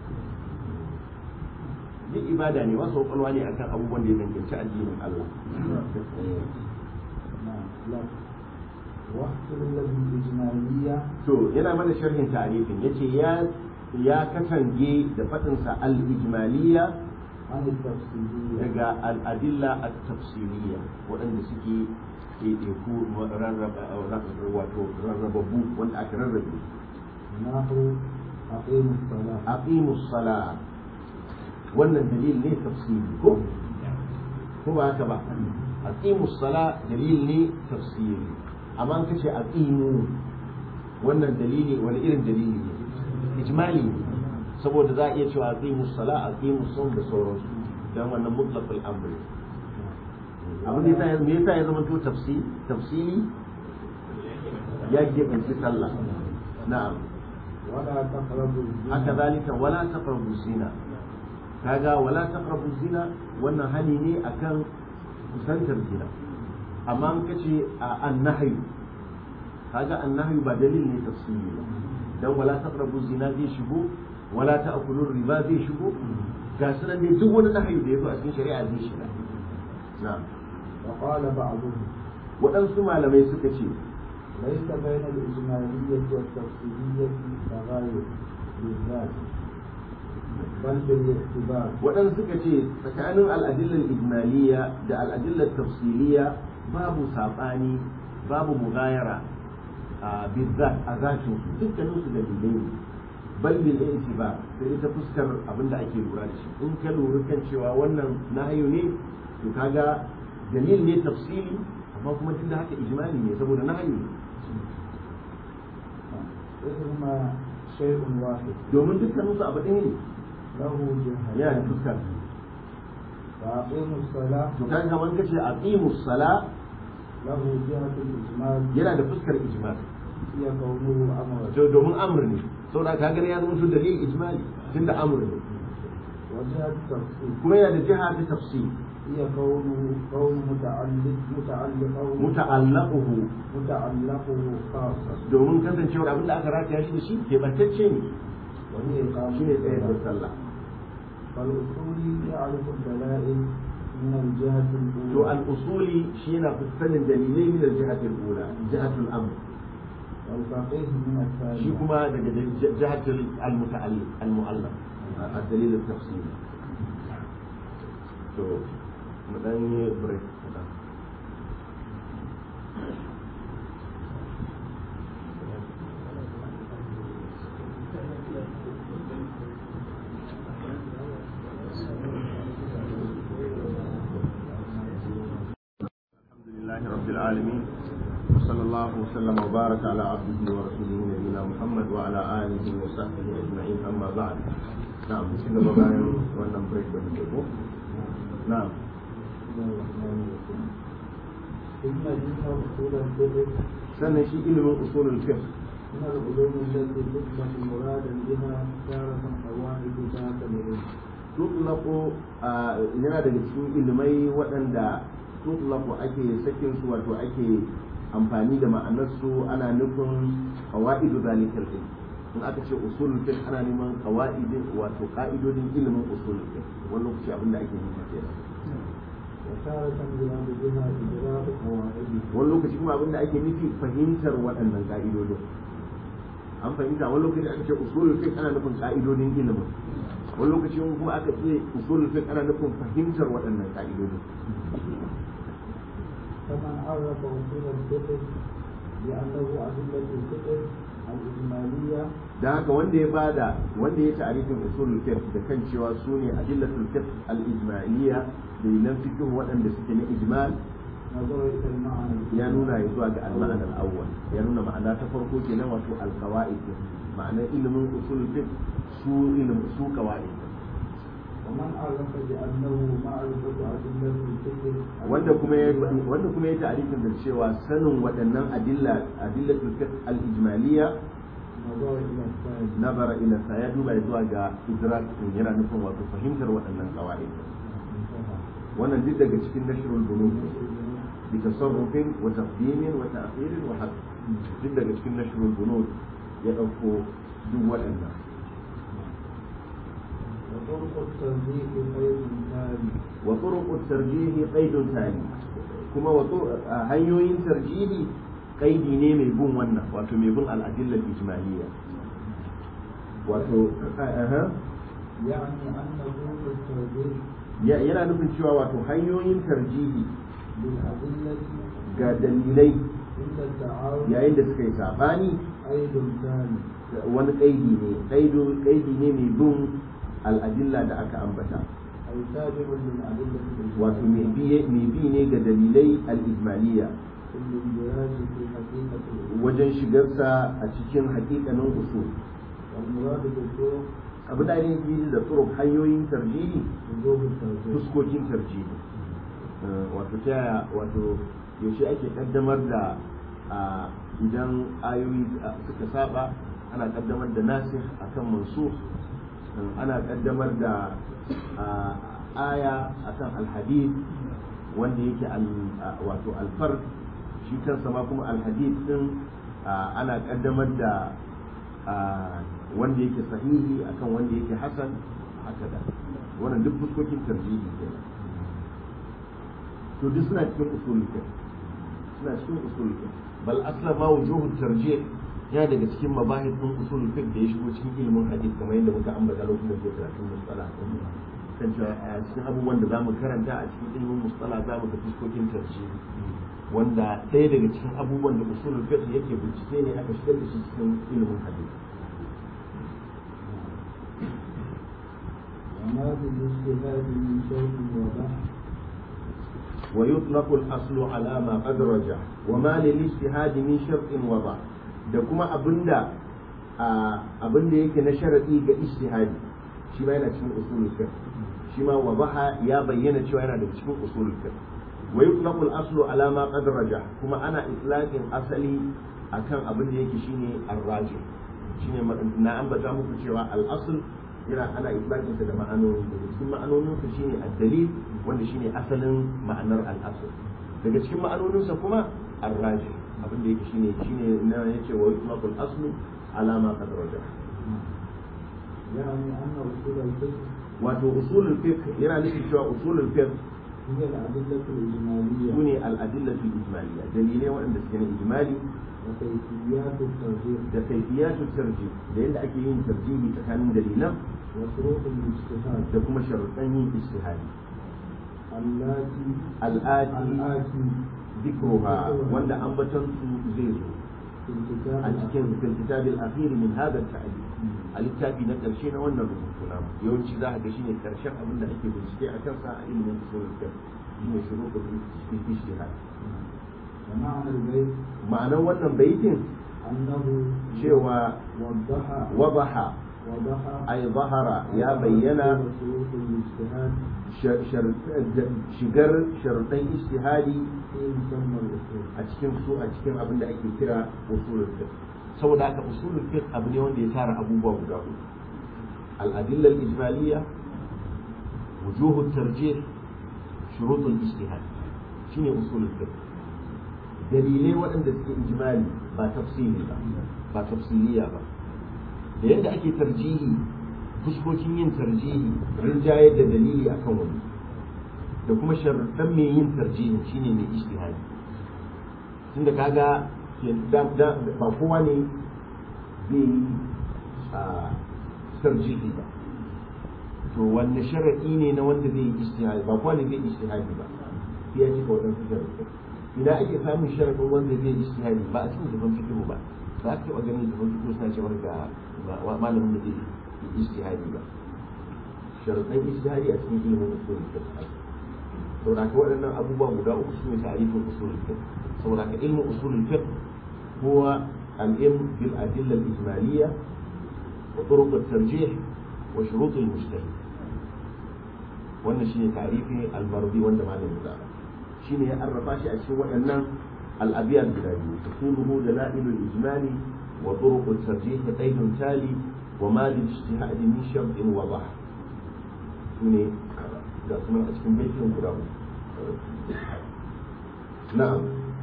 duk ibada ne wasu kwakwalwa ne akan abubuwan da ya danganci addinin Allah to yana mana sharhin ta'arifin yace ya ya katange da fadin sa al-ijmaliyya daga al-adilla at-tafsiliyya waɗanda suke ɗaiɗaiku wato rarrababu wanda aka rarrabe aqimus salat wannan dalil ne tafsiri ko ko ba haka ba aqimus sala dalil ne tafsiri amma an kace aqimu wannan dalili wani irin dalili ne ijmali ne saboda za a iya cewa aqimus sala aqimus sawm da sauransu dan wannan mutlaqul amri abin da yasa me yasa ya zama to tafsiri tafsiri ya gebanci sallah na'am ولا تقربوا الزنا haka zalika wala taqrabu zina kaga wala taqrabu zina wannan hali ne akan kusantar zina amma an kace annahyu kaga annahyu ba dalil ne tafsiri ba dan wala taqrabu zina zai shigo wala ta'kulu riba zai shigo ga sunan dai duk wani nahyu da yazo a cikin shari'a zai shiga na'am وقال بعضهم waɗansu malamai suka ce ليس بين الإجمالية والتفصيلية تغاير بالذات بل بالاعتبار waɗansu suka ce tsakanin al'adillar ijmaliya da al'adillar tafsiliya babu saɓani babu mugayara a bizzat a zatin su dukkanin su da dalilai bal bil i'tibar sai ta fuskar abinda ake lura da shi in ka lura kan cewa wannan nahyu ne to kaga dalil ne tafsili amma kuma tunda haka ijmali ne saboda nahyu ne إثم شيء واحد domin dukkanin su abu ɗaya ne له جهة yana da fuskar فأقيموا الصلاة to kaga kaman kace aqimus sala له جهة الإجمال yana da fuskar ijmal هي كونه أمرا to domin amr ne saboda kaga ya zama dalil ijmali tunda amr ne وجهة التفصيل kuma yana da jiha ta tafsir هي كونه كون متعلق متعلقه muta'allaquhu متعلقه خاصة domin kasancewar abin da aka rataya shi da shi ke bantacce ne وهي إقامة shine tsayar da الصلاة sallah فالأصولي يعرف الدلائل من الجهة to الأولى al-usuli shi yana sanin dalilai min al-jihati al-ula jihatul amr والفقيه من shi الثانية kuma daga jihatul al-muta'alliq al-mu'allaq al-dalil al-tafsili to mu dan yi break kadan لله رب العالمين وصلى الله وسلم وبارك على عبده ورسوله نبينا محمد وعلى اله وصحبه اجمعين اما بعد نعم بسم الله الرحمن الرحيم wannan break da muke ko na'am ثم إن أصول الفقه sannan shi ilimin usulul fiqh من العلوم التي تطلق مرادا بها تارة قواعد ذات العلم tutlaqu yana daga cikin ilimai waɗanda tutlaqu ake sakin su wato ake amfani da ma'anar su ana nufin qawaidu zalikal ilm in aka ce usulul fiqh ana neman qawaidin wato ka'idodin ilimin usulul fiqh wannan lokaci abinda ake nufi kenan وتارة يراد بها إدراك قواعده wani lokaci kuma abinda ake nufi fahimtar waɗannan ka'idodin an fahimta wani lokaci aka ce usulul fiqh ana nufin ka'idodin ilimin wani lokaci kuma aka ce usulul fiqh ana nufin fahimtar waɗannan ka'idodin فمن عرف أصول الفقه بأنه أدلة الفقه الإجمالية da haka wanda ya bada wanda ya ta'arifin usulul fiqh da kan cewa su ne adillatul fiqh al-ijmaliyya da ilan fiqh waɗanda suke na ijmal نظر إلى المعنى ya nuna ya zuwa ga al-ma'ana al-awwal ya nuna ma'ana ta farko kenan wato al-qawaid ma'ana ilimin usulul fiqh su ilimin su qawaid ومن عرف بأنه معرفة أدلة الفقه wanda kuma ya wanda kuma ya ta'arifin da cewa sanin waɗannan adilla adillatul fiqh al-ijmaliyya نظر إلى الثاني nazara ila sa ya duba ya zuwa ga idrak yana nufin wato fahimtar waɗannan qawaid انتهى wannan duk daga cikin nashrul bunut bi tasarrufin wa taqdimin wa ta'khirin wa hadd duk daga cikin nashrul bunut ya dauko duk waɗannan وطرق التنظيف قيد ثاني wa turuq at-tarjih qaidun thani kuma wa hanyoyin tarjihi qaidi ne mai bin wannan wato mai bin al-adilla al-ijmaliyya wato aha يعني أن طرق التنظيف yana nufin cewa wato hanyoyin tarjihi بالأدلة ga dalilai عند التعارض yayin da suka yi sabani قيد ثاني wani kaidi ne kaidi ne mai bin al'adilla da aka ambata أي تابع للأدلة wato mai bi ne ga dalilai al-ijmaliya في الاندراج في حقيقة الأصول wajen shigarsa a cikin haƙiƙanin usul. والمراد بالطرق abin da ake yi da turuk hanyoyin tarjihi وجوه الترجيح fuskokin tarjihi. wato ta yaya wato yaushe ake kaddamar da idan ayoyi suka saba ana kaddamar da nasih akan mansukh, ana kaddamar da aya akan alhadith wanda yake wato alfar shi kansa ma kuma alhadith din ana kaddamar da wanda yake sahihi akan wanda yake hasan, haka da wannan duk fuskokin tarjihi kenan. to duk suna cikin usulul fiqh suna cikin usulul fiqh bal asla ma wujuhut tarjih ya daga cikin mabahis din usulul fiqh da ya shigo cikin ilimin hadith kamar yadda muka ambata lokacin da ke karatun mustalah kan cewa a cikin abubuwan da zamu karanta a cikin ilimin mustalah zamu ga fuskokin tarjih wanda ɗaya daga cikin abubuwan da usulul fiqh yake bincike ne aka shigar da shi cikin ilimin hadith. وما بالاجتهاد من شرط وضع ويطلق الأصل على ما قد رجع وما للاجتهاد من شرط وضع da kuma abinda abinda yake na sharadi ga ijtihadi shi ma yana cikin usulul fiqh shi ma wadaha ya bayyana cewa yana da cikin usulul fiqh wa yutlaqu al-aslu ala ma qad raja kuma ana itlaqin asali akan abinda yake shine ar-raji shine na ambata muku cewa al-asl yana ana itlaqin sa da ma'anoni daga cikin ma'anonin sa shine ad-dalil wanda shine asalin ma'anar al-asl daga cikin ma'anonin sa kuma ar-raji abin da yake shine shine na yace wa yutlaqul aslu ala ma qad raja يعني أن أصول الفقه wato usulul fiqh yana nufin cewa usulul fiqh هي الأدلة الإجمالية sune al-adillatu al-ijmaliyya dalilai waɗanda suke na ijmali وكيفيات الترجيح da kayfiyatu tarjih da yadda ake yin tarjihi tsakanin dalilan وشروط الاجتهاد da kuma sharuɗan yin ijtihadi التي al-ati الآتي ذكرها wanda ambatan su zai zo في الكتاب a cikin fil kitab al-akhir min hadha al-ta'lif al-littafi na karshe na wannan rubutu na yawanci za ka ga shine karshen abin da ake bincike a kansa a ilimin usulul fiqh shine shuruqul ijtihad. ومعنى البيت ma'anar wannan baitin أنه cewa وضح wadaha وضح ay zahara ya bayyana شروط الاجتهاد shigar sharuɗan ijtihadi في مسمى الأصول a cikin su a cikin abin da ake kira usulul fiqh. saboda haka usulul fiqh abu ne wanda ya tara abubuwa guda uku al-adilla al-ijmaliyya wujuh at-tarjih shurut al-ijtihad shine usulul fiqh dalilai waɗanda suke ijmali ba tafsili ba ba tafsiliya ba da yadda ake tarjihi fuskokin yin tarjihi rinjayar da dalili akan wani da kuma sharuɗan mai yin tarjihi shine mai ijtihadi tunda kaga ba kowa ne zai yi tarjihi ba to wanne sharaɗi ne na wanda zai yi ijtihadi ba kowa ne zai yi ijtihadi ba sai ya cika waɗansu sharaɗi idan ake samun sharaɗin wanda zai yi ijtihadi ba a cikin zaman fikihu ba ba ka taɓa ganin zaman fikihu suna cewa ga malamin da zai yi ijtihadi ba sharaɗin ijtihadi a cikin ilimin usulul fiqh saboda ka waɗannan abubuwa guda uku su ne ta'rifin usulul fiqh saboda ka ilmu usulul fiqh huwa al-ilm bil adilla al-ijmaliyya wa turuq at-tarjih wa shurut al-mujtahid wannan shine ta'rifi al-mardi wanda malamin da shine ya arrafa shi a cikin waɗannan al-abyan guda biyu usuluhu dalailul ijmali wa turuq at-tarjih qaidun tali wa ma lil-ijtihad min shar'in wadah shine da sunan a cikin baitin guda uku na'am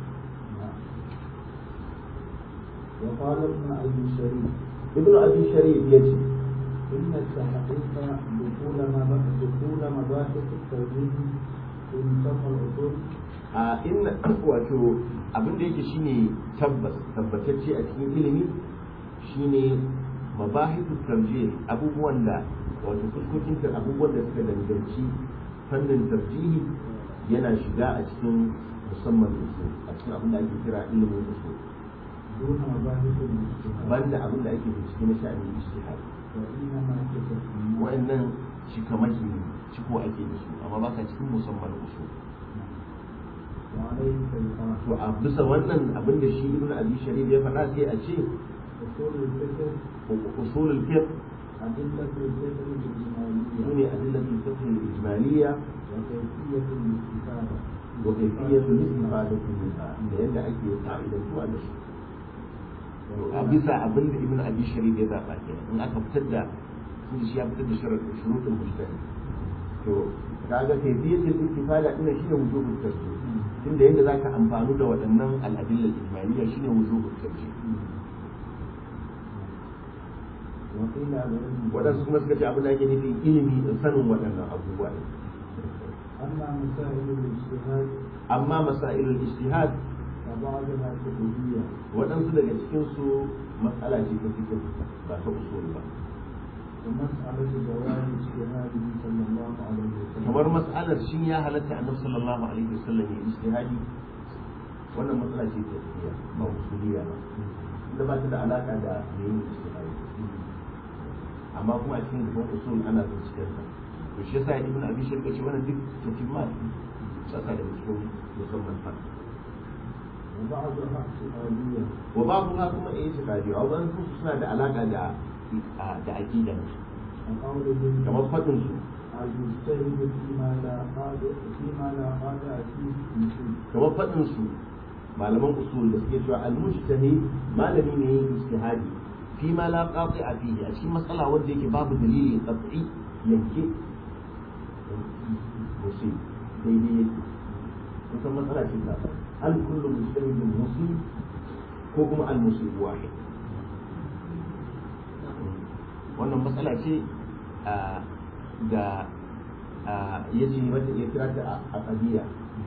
وقال ابن أبي شريف ابن أبي شريف يجي إن التحقيق دخول دخول مباحث التوحيد في مسمى الأصول a inna wato abin da yake shine tabbas tabbatacce a cikin ilimi shine mabahitu tarjih abubuwan da wato fuskokin abubuwan da suka danganci fannin tarjihi yana shiga a cikin musamman usul a cikin abin da ake kira ilimin usul دون مباحث الاجتهاد banda abin da ake bincike na sha'anin ijtihad وإنما تسمى wa'annan cikamaki ne ciko ake da su amma ba sa cikin musamman usul وعليه فالقاء to a bisa wannan abin da shi ibn abi sharif ya faɗa sai a ce أصول الفقه usulul fiqh أدلة الفقه الإجمالية sune adillatul fiqh al-ijmaliyya وكيفية الاستفادة wa kayfiyatul istifadati minha da yadda ake fa'idantuwa da su a bisa abin da ibn abi sharif ya zaba kenan in aka fitar da sun shi ya fitar da shuruɗin mujtahid to kaga kayfiyatul istifada din shine wujubul tarjih tunda yadda zaka amfanu da waɗannan al-adillal ijmaliyya shine wujubul tarjih وقيل العلم waɗansu kuma suka ce abin da ake nufi ilimi da sanin waɗannan abubuwa ne أما مسائل الاجتهاد amma masailul ijtihad فبعضها فقهية waɗansu daga cikin su matsala ce ta fiqh ba ta usul ba ومسألة جواز اجتهاده صلى الله عليه وسلم kamar mas'alar shin ya halatta annabi sallallahu alaihi wasallam ya ijtihadi wannan matsala ce ta fiqh ba usuliyya ba inda ba ta da alaka da yin ijtihadi amma kuma a cikin gaban usul ana bincikar ta to shi yasa ibn abi shirka ce wannan duk tatimmat saka da cikin musamman fa وبعضها اعتقادية wa ba'dha kuma ijtihadi a wannan su suna da alaka da da aqida وقوله kamar fadin su المجتهد فيما لا قادر فيما لا قادر فيه مثل kamar fadin su malaman usul da suke cewa al-mujtahid malami ne yin ijtihadi fi ma la qati'a fihi a cikin matsala wanda yake babu dalili qat'i yanke musi daidai yake kusan matsala ce ta hal kullu mujtahidin musi ko kuma al-musib wahid wannan matsala ce da ya ce mata ya kira ta a qadiya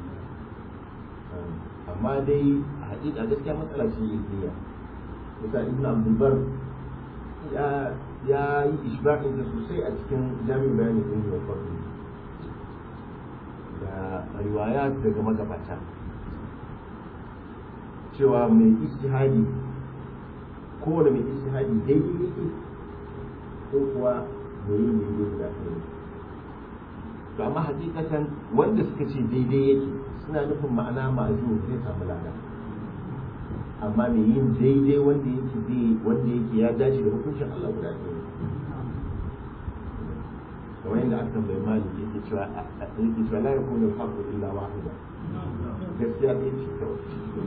amma dai a haƙiƙa gaskiya matsala ce ilmiya kusa ibn abdulbar ya ya yi ishba'in da sosai a cikin jami'in bayanin ilmi wa farko da riwaya daga magabata cewa mai ijtihadi kowane mai ijtihadi daidai yake ko kuwa mai yin daidai guda ɗaya to amma hakikatan wanda suka ce daidai yake suna nufin ma'ana ma'azu zai samu lada amma mai yin daidai wanda yake zai wanda yake ya dace da hukuncin Allah guda ɗaya kamar yadda aka tambayi malik yake cewa yake cewa la yakunu al-haqqu illa wahida gaskiya ɗaya ce kawai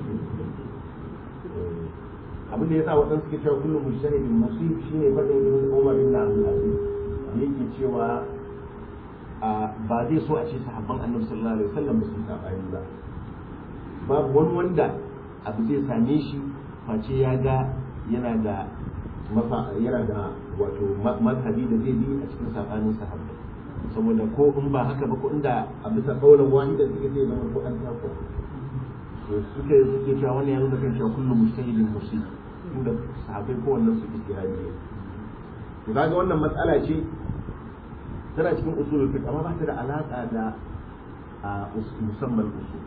abin da yasa waɗansu suke cewa kullum mujtahidin musib shine faɗin ibn Umar ibn Abdul Aziz yake cewa ba zai so a ce sahabban annabi sallallahu alaihi wasallam ba su sabani ba babu wani wanda abu zai same shi face ya ga yana da mafa yana da wato mazhabi da zai bi a cikin sabanin sahabbai saboda ko in ba haka ba ko inda a bisa kaulan wani da suke zai zama ko an tafi to suke suke cewa wani ya nuna kan cewa kullum mujtahidin musib inda sahabbai ko wannan su ijtihadi to kaga wannan matsala ce tana cikin usulul fiqh amma ba ta da alaka da musamman usul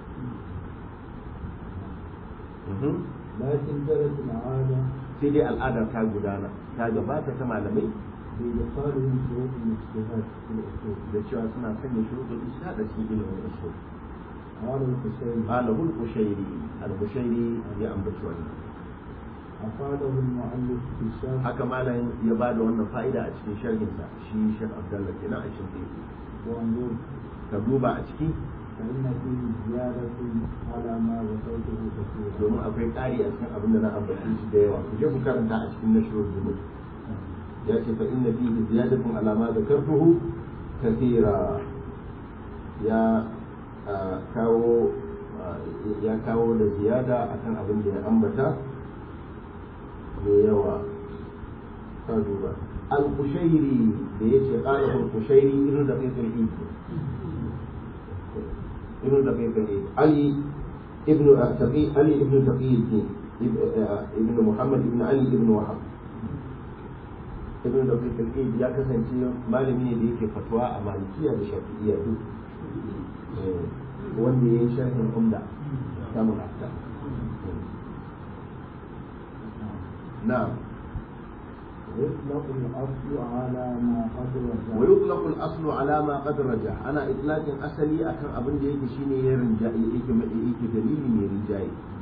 لكن جرت العادة sai dai al'ada ta gudana ta gabata ta malamai بإدخالهم شروط الاجتهاد في الأصول da cewa suna sanya shuruɗul ijtihad a cikin ilimin usul قال الحسين qalahu al-qushairi al-qushairi ya ambaci wannan أفاده المؤلف في الشرح haka malamin ya ba da wannan fa'ida a cikin sharhin sa shi Sheikh Abdullah kenan a cikin وانظر ka duba a ciki فإن فيه زيادة على ما ذكرته كثيرا domin akwai ƙari a cikin abin da na ambaci shi da yawa ku je ku karanta a cikin nashrul jumu'ah ya ce fa inna fihi ziyadatun ala ma dhakartuhu kathira ya kawo ya kawo da ziyada akan abin da ya ambata mai yawa ka duba al-qushairi da yace qala al-qushairi ibn daqiq al-eid ibn daqiq al-eid ali ibn taqi ali ibn taqi ibn muhammad ibn ali ibn wahab ibn daqiq al-eid ya kasance malami ne da yake fatwa a malikiya da shafi'iyya duk wanda ya yi sharhin umda samun afta na'am ويطلق الأصل على ما قد رجع ويطلق الأصل على ما قد رجع أنا إطلاق أصلي أكن أبن ديك شيني يرجع يك يك دليل يرجع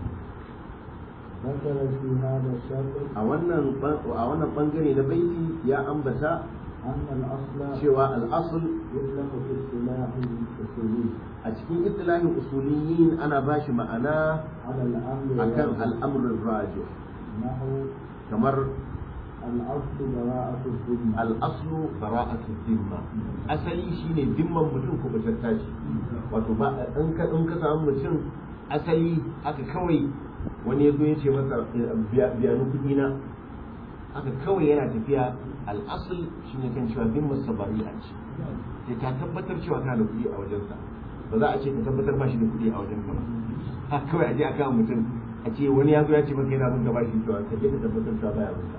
ذكر في هذا الشرط أولا أولا بنجري نبيتي يا أنبتا أن الأصل شوى الأصل يطلق في اصطلاح الأصولي أتكين إطلاق الأصوليين أنا باش معنا على الأمر أكن الراجح. الأمر الراجح نحو كمر الأصل براءة الذمة الأصل براءة الذمة أصلي شيني ذمة mutum ko bata tashi wato ba in ka in ka samu mutum asali aka kawai wani yazo ya ce masa biya ni kuɗi na aka kawai yana tafiya al'asul shine kan cewa zimmar sabari'a ce sai ka tabbatar cewa kana da kuɗi a wajensa ba za a ce ka tabbatar ba shi da kuɗi a wajenka ba ha kawai a je a kama mutum a ce wani ya zo ya ce maka yana bin gaba shi cewa ka je ka tabbatar cewa baya bin ka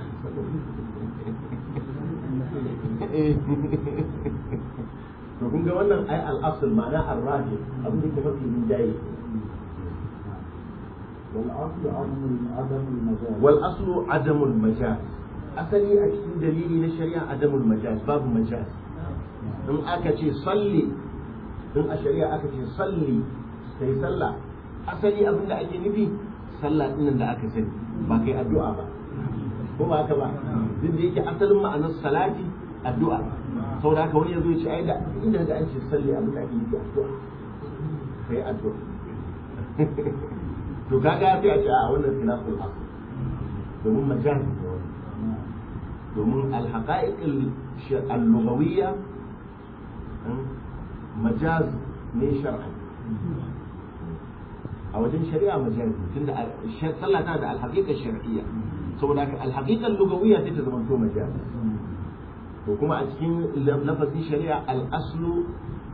to kun ga wannan ai al'asul ma'ana ar-rajih abin da ke mafi rinjaye والأصل عدم عدم المجاز والأصل عدم المجاز أصلي أكيد دليلي للشريعة عدم المجاز باب مجاز إن أكتي صلي إن الشريعة أكتي صلي كي صلى أصلي أبن أكي نبي صلى إن دا أكتي باقي الدعاء با هو هكذا دين ديكي أصل معنى الصلاة الدعاء saboda haka wani yazo ya ce ai da inda da an ce salli abin da ake yi addu'a kai addu'a to kaga sai a ce a wannan khilaful asl domin majaz domin al-haqa'iq al-lughawiyya majaz ne shar'an a wajen shari'a majaz tunda sallah tana da al-haqiqa shar'iyya saboda haka al-haqiqa al-lughawiyya sai ta zama to majaz to kuma a cikin lafazin shari'a al-aslu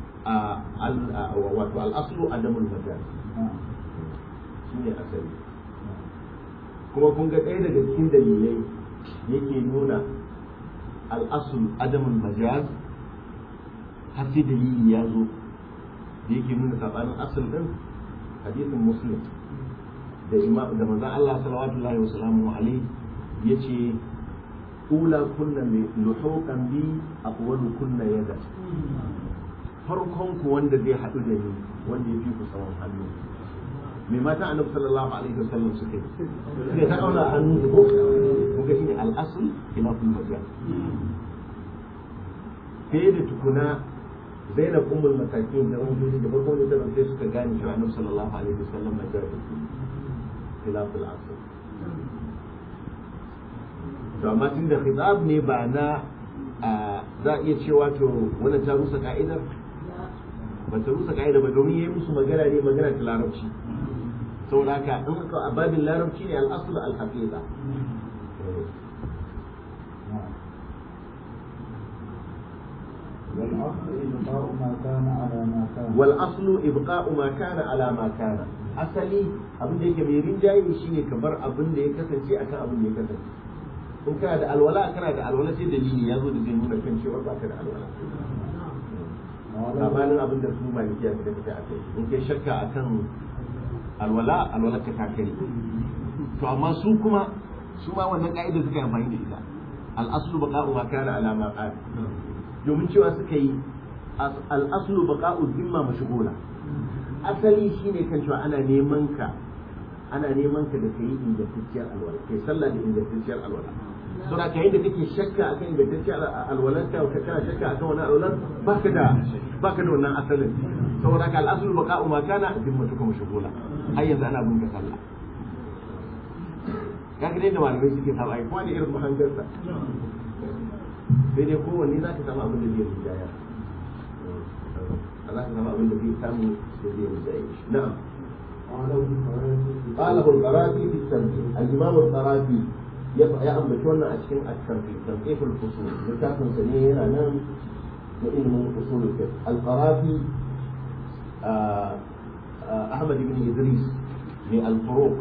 wato al-aslu adamul majaz shine asali kuma kun ga ɗaya daga cikin dalilai yake nuna al'asul adamul majaz har sai dalili ya zo da yake nuna sabanin asal din hadisin muslim da imam da manzon Allah sallallahu alaihi wasallam alaihi yace ula kunna luhuqan bi aqwalu kunna yada farkon ku wanda zai hadu da ni wanda ya fi ku tsawon hannu mai mata annabi sallallahu alaihi wasallam suke suke ta kauna hannu ko kun ga shine al-asl khilaful majaz sai da tukuna zainab ummul masakin da wani da farko ne sai suka gane cewa annabi sallallahu alaihi wasallam majaz khilaful asl to amma tun da khitab ne ba na za a iya cewa to wannan ta rusa ka'idar ba ta rusa ka'ida ba domin yayi musu magana ne magana ta larabci saboda haka in ka a babin larabci ne al-asl al-haqiqa والأصل إبقاء wal aslu ibqa'u ما كان على ما كان ma kana ala ma kana asali abin da yake mai rinjaye shine kamar abin da ya kasance akan abin da ya kasance in kana da alwala kana da alwala sai dalili ya zo da zai nuna kan cewa ba ka da alwala sabanin abin da su malikiya suka fita a kai in kai shakka akan alwala alwala ka ta kare to amma su kuma su ma wannan ka'ida suka yi amfani da ita al-aslu baqa'u ma kana ala ma kana domin cewa suka yi al-aslu baqa'u dhimma mashghula asali shine kan cewa ana neman ka ana neman ka da kai ingantacciyar alwala kai sallah da ingantacciyar alwala to da kai da kake shakka akan ingantacciyar alwalan ka ka kana shakka akan wannan alwalan baka da baka da wannan asalin saboda ka al-aslu baqa'u ma kana dhimmatuka mashghula har yanzu ana bin ka sallah kaga dai da malamai suke saba ai kuma da irin mahangarsa sai dai kowanne za ka samu abin da zai rijaya za ka samu abin da zai samu da zai rijaya na'am قاله القرافي في التنقيح الإمام القرافي يأم بشونا أشكين التنقيح تنقيح الفصول لكافن سنين أنام لإلم فصول الفقه القرافي آه آه أحمد بن إدريس من الفروق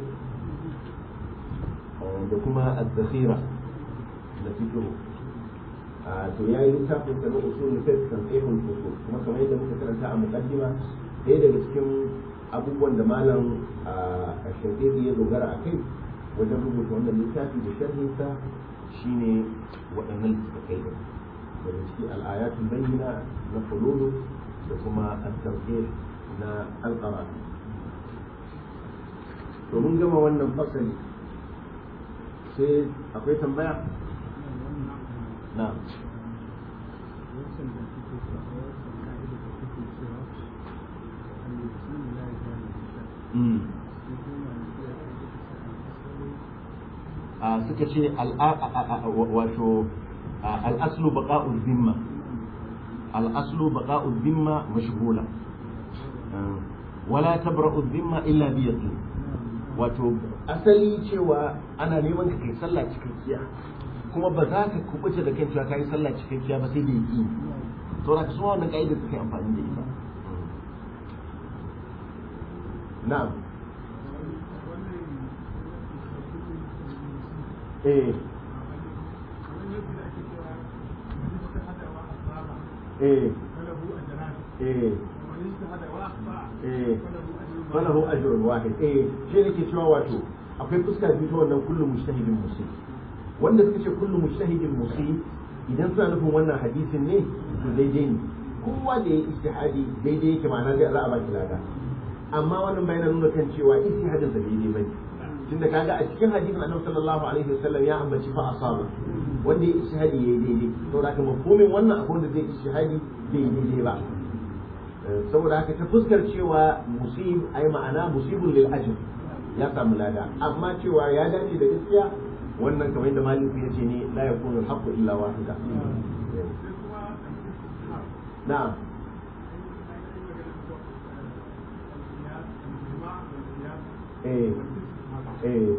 وكما الذخيرة التي تروح to ya yi littafin sa na usul fiqh tanqihul fusul kuma kamar yadda muka karanta a muqaddima ɗaya daga cikin abubuwan da malam a shafiqi ya dogara a kai wajen rubuta wannan littafi da sharhin sa shine waɗannan littattafai da daga ciki al'ayatul bayyina na hululu da kuma at-tawhid na al-qara'i. to mun gama wannan fasali sai akwai tambaya na suka ce wato al'aslu baqa'ul dhimma al'aslu baqa'ul dhimma mashghula wala tabra'u dhimma illa bi yaqin wato asali cewa ana neman ka kai sallah cikakkiya kuma ba za ka kubuce da kan cewa kai sallah cikakkiya ba sai da yaqin to da kuma wannan kaida suke amfani da ita na'am eh eh eh eh falahu ajrun wahid eh shi nake cewa wato akwai fuska biyu ta wannan kullu mujtahidin musi wanda suka ce kullu mujtahidin musi idan suna nufin wannan hadisin ne to daidai ne kowa da ya ijtihadi daidai yake ma'ana zai za a baki lada amma wannan bai nuna kan cewa ijtihadin sa daidai bane tunda kaga a cikin hadisin Annabi sallallahu alaihi wasallam ya ambaci fa asaba wanda ya ijtihadi yayi daidai to da kuma komin wannan akwai wanda zai ijtihadi bai daidai ba saboda haka ta fuskar cewa musib ai ma'ana musibul lil ajr ya samu lada amma cewa ya dace da gaskiya wannan kamar yadda maliki ya ce ne la yakunu al-haqqu illa wahida na'am eh eh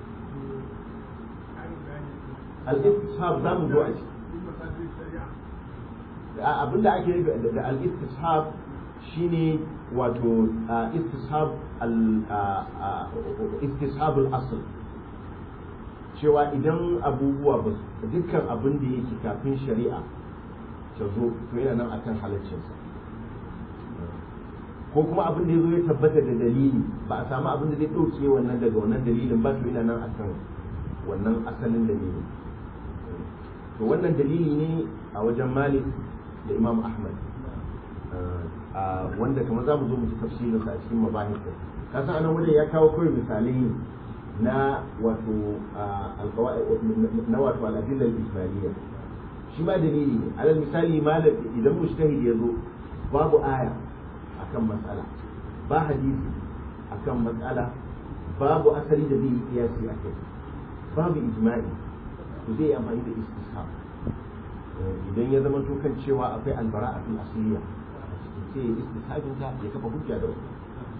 al-istishab za mu zo a ciki abinda ake da al-istishab shine wato istishab al-istishab al-asl cewa idan abubuwa ba dukkan abin da yake kafin shari'a ta zo to yana nan akan halaccinsa ko kuma abin da ya zo ya tabbata da dalili ba a samu abin da zai ɗauke wannan daga wannan dalilin ba to yana nan akan wannan asalin dalili to wannan dalili ne a wajen Malik da Imam Ahmad wanda kamar za mu zo mu ci tafsirin sa a cikin mabahis ka san anan wajen ya kawo kawai misalai na wato na wato al-adilla al-ijmaliyya shi ma dalili ne alal misali malam idan mujtahid ya zo babu aya akan matsala ba hadisi akan matsala babu asali da zai yi kiyasi a kai babu ijma'i to zai yi amfani da istishab idan ya zama to kan cewa akwai albara'atul asliya sai istishabin ta ya kafa hujja da wasu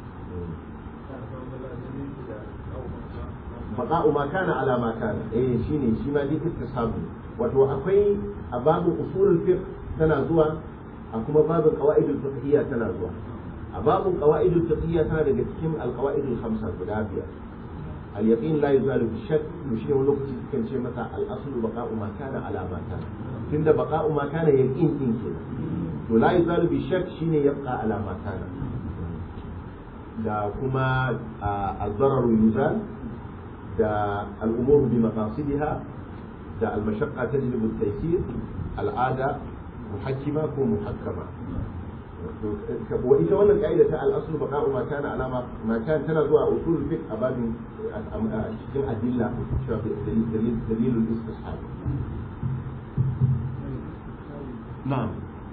baqa'u ma kana ala ma kana eh shine shi ma dai istishabu wato akwai a babu usulul fiqh tana zuwa a kuma babin qawaidul fiqhiyya tana zuwa a babin qawaidul fiqhiyya tana daga cikin alqawaidul khamsa guda biyar al-yaqin la yuzalu bi shakk to shi wani lokaci kan ce masa al-aslu baqa'u ma kana ala ma kana tunda baqa'u ma kana yaqin din ke to la yuzalu bi shakk shine yabqa ala ma kana da kuma al-darar yuzal da al-umur bi maqasidiha da al-mashaqqa tajlibu at-taysir al-ada muhakkima ko muhakkama wa ita wannan kaida ta al-aslu baqa'u ma kana alama ma kana tana zuwa usul fiqh a babin cikin adilla dalil dalil al-istishab na'am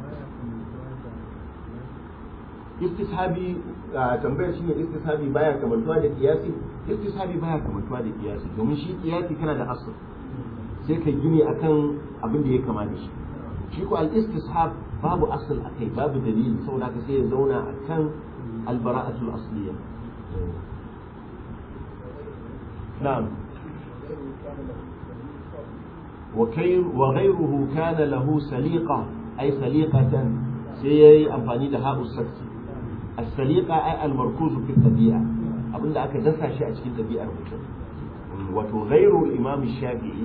istishabi tambayar shine istishabi baya kamantuwa da kiyasi istishabi baya kamantuwa da kiyasi domin shi kiyasi kana da asl sai ka gine akan abin da ya kama da shi shi ko al-istishab babu asl akai babu dalili saboda haka sai ya zauna akan al-bara'atul asliya na'am wa kayr wa ghayruhu kana lahu saliqa ay saliqatan sai yayi amfani da ha'u saksi as-saliqa ay al-markuz fi tabi'a abinda aka dasa shi a cikin tabi'ar mutum wato ghayru al-imam shafi'i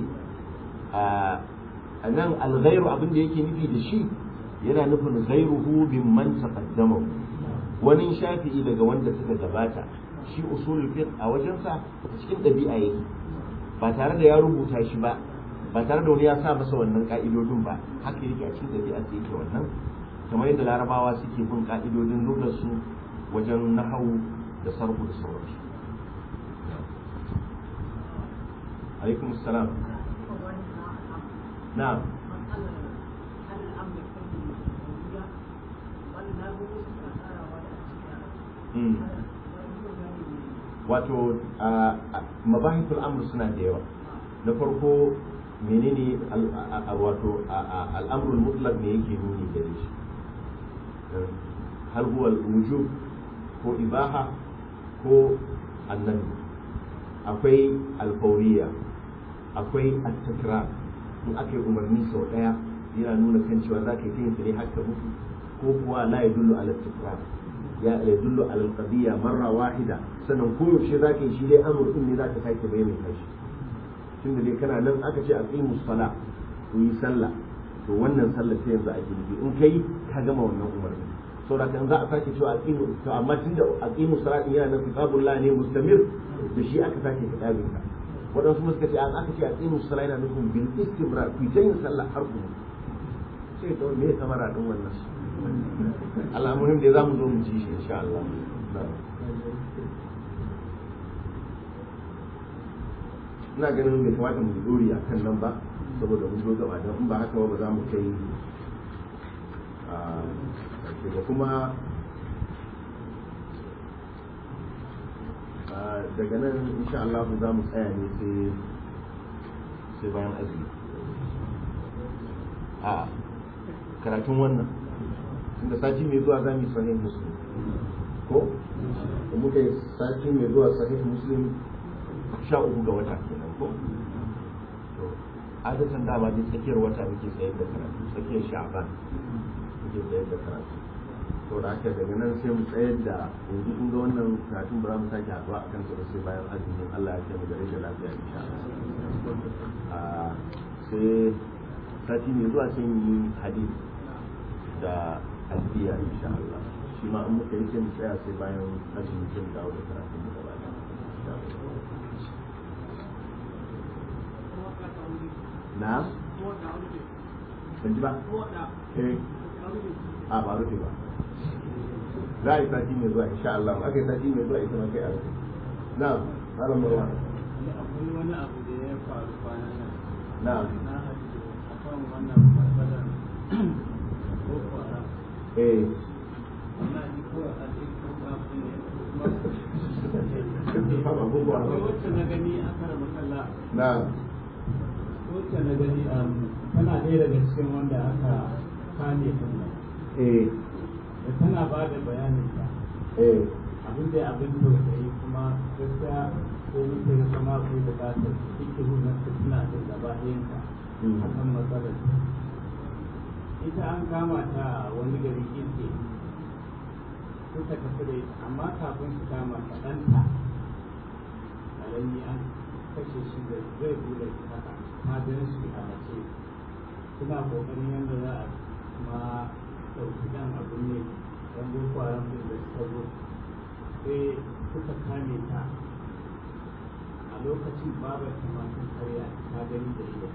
a nan al-ghayru abinda yake nufi da shi yana nufin ghayruhu mimman taqaddama wani shafi'i daga wanda suka gabata shi usulul fiqh a wajensa a cikin dabi'a yake ba tare da ya rubuta shi ba ba tare da wani ya sa masa wannan ka'idodin ba, haka yake a cikin ɗabi'a sai yake wannan, kamar yadda larabawa suke bin ka'idodin lugar su wajen nahawu da sarfu da sauransu. alaikum salam. na'am. wato mabahithul amr suna da yawa. na farko menene wato al'amrul mutlaq ne yake nuni gare shi, hal huwa al-wujub ko ibaha ko annabi. akwai al-fawriya, akwai at-takrar, in aka yi umarni sau daya yana nuna kan cewa za ka yi yin ne haka mutu, ko kuwa la yadullu ala at-takrar, ya yadullu ala al-qadiyya marra wahida, sannan koyaushe za ka yi shi dai amur din ne za ka sake bayyana shi. tunda dai kana nan aka ce aqimus sala, ku yi sallah, to wannan sallah sai yanzu ake nufi, in kai ka gama wannan umarni. saboda kan za a sake cewa aqimu, to amma tunda aqimus sala din yana nan kitabullah ne mustamir, da shi aka sake kitabin ka. wadansu kuma suka ce an aka ce aqimus sala yana nufin bil istimrar, ku ta yin sallah har ku sai to me samara din wannan al'amurin da zamu zo mu ji shi insha Allah. ina ganin bai kamata mu dori a kan nan ba, saboda mun zo gaba don in ba haka ba za mu kai a da kuma daga nan insha Allah za mu tsaya ne sai sai bayan azumi a karatun wannan, tunda sati mai zuwa za mu yi sahih muslim ko da muka yi sati mai zuwa sahih muslim sha uku ga wata kenan ko to adatan dama duk tsakiyar wata muke sayar da karatu, tsakiyar sha'ban muke sayar da karatu. to da haka daga nan sai mu tsayar da yanzu kun ga wannan karatun ba za mu sake haɗuwa akan su sai bayan azumin Allah ya kai mu da rage lafiya insha Allah. sai sati mai zuwa sai mu yi hadith da alfiya insha Allah, shi ma an muka yi sai mu tsaya sai bayan azumin sai mu dawo da karatun mu gaba ɗaya. na ban ji ba eh a ba rufe ba, za a yi sati mai zuwa insha Allah, aka yi sati mai zuwa ita ma kai a rufe. na malam marwa akwai wani abu da ya faru kwanan nan na na haɗu akan wannan matsalar boko haram. eh ina ji ko a cikin kafin ne akwai wacce na gani a kara makalla na wacce na gani tana ɗaya daga cikin wanda aka kane nan eh da tana ba da bayanin ta eh abin da abin tausayi kuma gaskiya ko mutum ya kama akwai da ba ta cikin runar ta suna da gaba ɗayanta a kan matsalar. ita an kama ta wani gari kirke suka tafi da ita, amma kafin su kama ta ɗanta alayyi an kashe shi da zai bude haka ta gan shi a mace, suna kokarin yadda za a ma ɗauki ɗan abin ne don boko haram ɗin da suka zo sai suka kame ta a lokacin babar ta masu karya ta gani da iya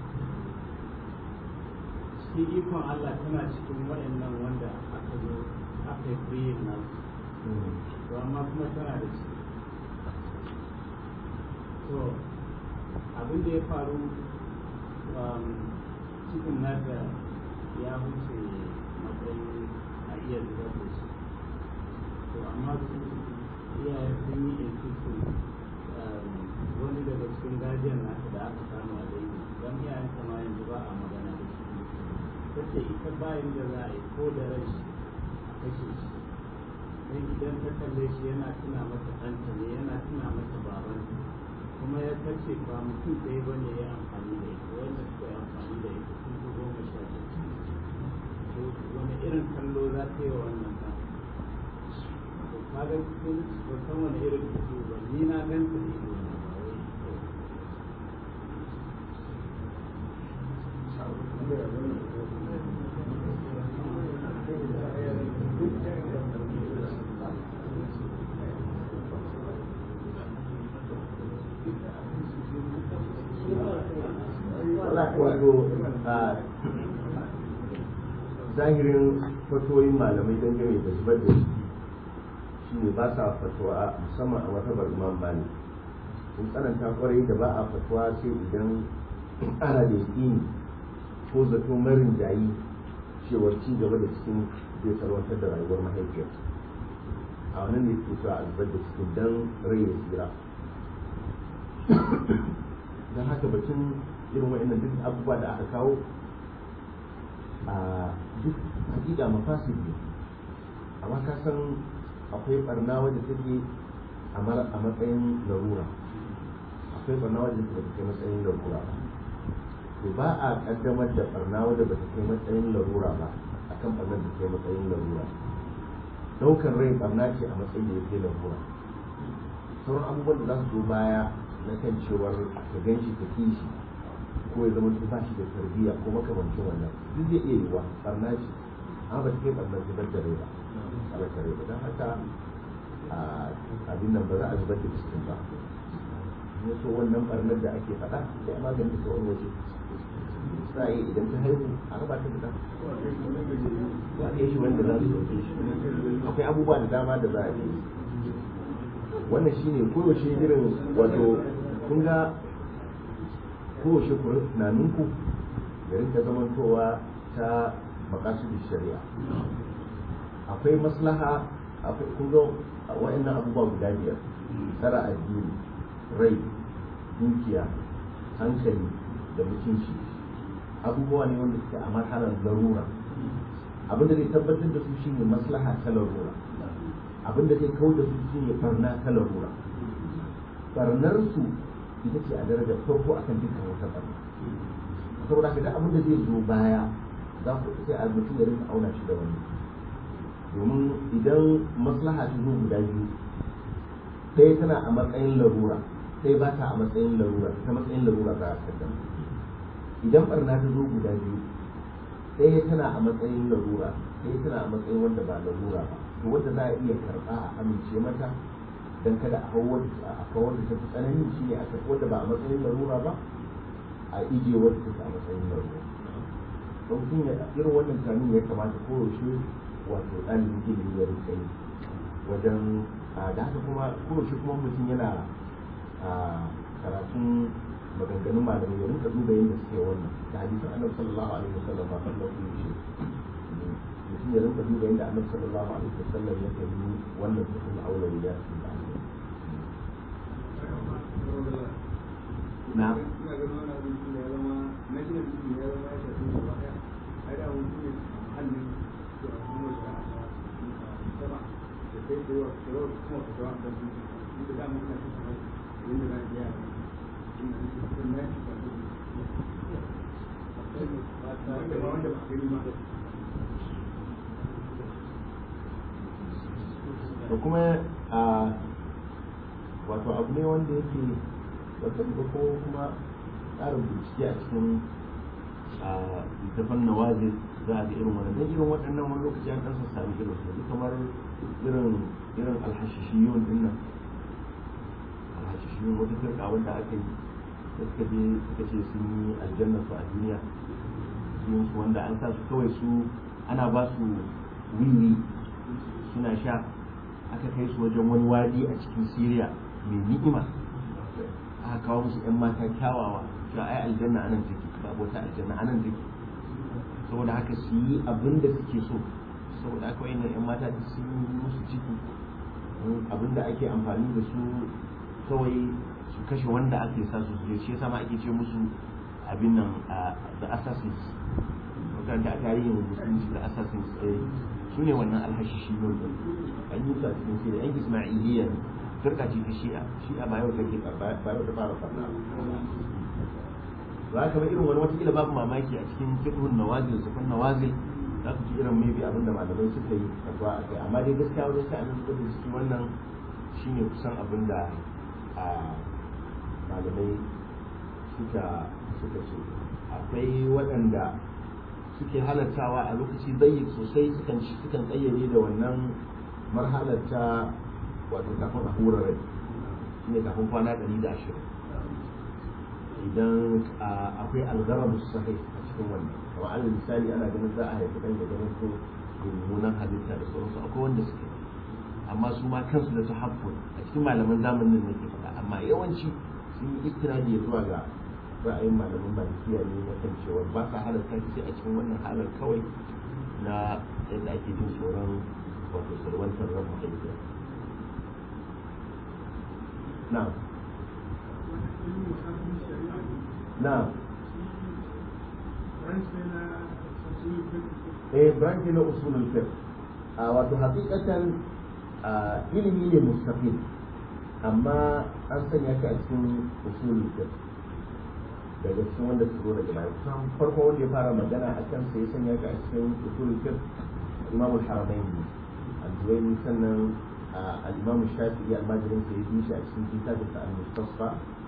cikin ikon Allah tana cikin waɗannan wanda aka zo aka yi fiye na to amma kuma tana da ciki. to abin da ya faru cikin nata ya wuce matsayin a iya zubar da shi, to amma su iyaye sun yi insisin wani daga cikin gajiyar nata da aka samu a daidai don iyayen ma yanzu ba a magana da shi, tace ita bayan da za a yi ko da rashi a kashe shi, don idan ta kalle shi yana tuna mata ɗanta ne, yana tuna mata babanta, kuma ya kace ba mutum ɗaya ba ne ya amfani da ita, wanda suka yi amfani da ita sun fi goma sha biyu. wani irin kallo za ta yi wa wannan ɗan? to kaga sun ba san wani irin fito ba, ni na ganta ne ido na ba wai Allah a zahirin fatoyin malamai dangane da zubar da ciki shi ne ba sa fatuwa musamman a matabar imam malik sun tsananta kwarai da ba a fatuwa sai idan ana da yaƙini ko zato marin jayi cewar ci gaba da cikin zai salwantar da rayuwar mahaifiyar a wannan ne ke cewa a zubar da cikin dan rai ya tsira don haka batun irin wa'annan duk abubuwa da aka kawo a duk hakika mafasid ne amma ka san akwai barna wadda take a matsayin larura akwai barna wadda take kai matsayin larura ba to ba a kaddamar da barna wadda ba ta kai matsayin larura ba akan barnar da kai matsayin larura daukar rai barna ce a matsayin da yake larura sauran abubuwan da za su zo baya na kan cewar ka gan shi ka kishi ko ya zama ba shi da tarbiyya ko makamancin wannan duk zai iya yiwa barna ce amma ba ta kai barnar zubar da rai ba zubar da rai ba don haka abin nan ba za a zubar da cikin ba ne so wannan barnar da ake faɗa sai a magance ta wani waje za a yi idan ta haihu a raba ta da ba a yi shi wanda za su dauke shi akwai abubuwa da dama da za a yi wannan shine koyaushe irin wato kun ga kowace tunaninku da rinka zamantowa ta makasudin shari'a akwai maslaha akwai kun ga wa'annan abubuwa guda biyar tsara addini rai dukiya hankali da mutunci abubuwa ne wanda suke a marhalar larura abinda zai tabbatar da su shine maslaha ta larura abinda zai kawo da su shine barna ta larura barnar su ita ce a darajar farko akan dukkan wata barna saboda haka duk abinda zai zo baya za ku sai a mutum ya rinka auna shi da wani domin idan maslaha ta zo guda biyu ɗaya tana a matsayin larura ɗaya ba ta a matsayin larura ta matsayin larura za a kaddama idan barna ta zo guda biyu ɗaya tana a matsayin larura ɗaya tana a matsayin wanda ba larura ba to wanda za a iya karɓa a amince mata don kada a hau a kawar da ta fi tsanani shi ne a karɓi wanda ba a matsayin larura ba a ije wanda ta a matsayin larura don mutum ya irin wannan tunanin ya kamata koyaushe wato ɗalibin ilimi ya rika yi wajen da haka kuma koyaushe kuma mutum yana karatun maganganun malamai ya rinka duba yadda suke wannan da hadisin annabi sallallahu alaihi wasallam ba kan lafiya shi mutum ya rinka duba yadda annabi sallallahu alaihi wasallam ya kalli wannan cikin aulawi ya su da na da kuma a wato abu ne wanda yake wata da ko kuma tsarin bincike a cikin littafan nawazi za a ga irin wannan dan irin waɗannan wani lokaci an ɗan sami irin su kamar irin irin alhashishiyun din nan alhashishiyun wata firka wanda aka yi da suka je suka ce sun yi aljanna su a duniya yin su wanda an sa su kawai su ana ba su wiwi suna sha aka kai su wajen wani wadi a cikin Syria mai ni'ima aka kawo musu yan mata kyawawa cewa ai aljanna anan take babu wata aljanna anan take saboda haka su yi abin da suke so saboda haka wayannan yan mata sun yi musu ciki abin da ake amfani da su kawai su kashe wanda ake sa su je shi yasa ma ake ce musu abin nan the assassins wadanda a tarihin musulunci da assassins su ne wannan alhashishi yau an yi su a cikin sirri yan ismailiyya firka ce ta shi'a shi'a ba yau take ba yau ta fara farna ba haka ba irin wani watakila babu mamaki a cikin fiqhun nawazil sufan nawazil za ku ji irin maybe abinda malamai suka yi fatwa a kai amma dai gaskiya wajen sai an suka da shi wannan shine kusan abinda a malamai suka suka ce akwai waɗanda suke halartawa a lokaci zai sosai sukan sukan kayyade da wannan marhalar ta wato kafin a hura rai shine kafin kwana ɗari da ashirin idan akwai algarabu sahih a cikin wannan kamar alal misali ana ganin za a haifi ɗan da ganin ko mummunan halitta da sauransu akwai wanda suke amma su ma kansu da su haffun a cikin malaman zamanin da ke faɗa amma yawanci sun yi istiradi zuwa ga ra'ayin malaman malikiya ne na kan cewa ba sa halarta sai a cikin wannan halar kawai na yadda ake jin tsoron wato salwantar ran mahaifiya na na eh branch na usulul fiqh a wato hakikatan ilimi ne mustaqil amma an sanya shi a cikin usulul fiqh daga cikin wanda su zo daga baya kusan farko wanda ya fara magana a kan sai ya sanya shi a cikin usulul fiqh imamul haramain al-Juwayni sannan al-imam Shafi'i al-Majrin sai ya bi shi a cikin kitabun al-Mustasfa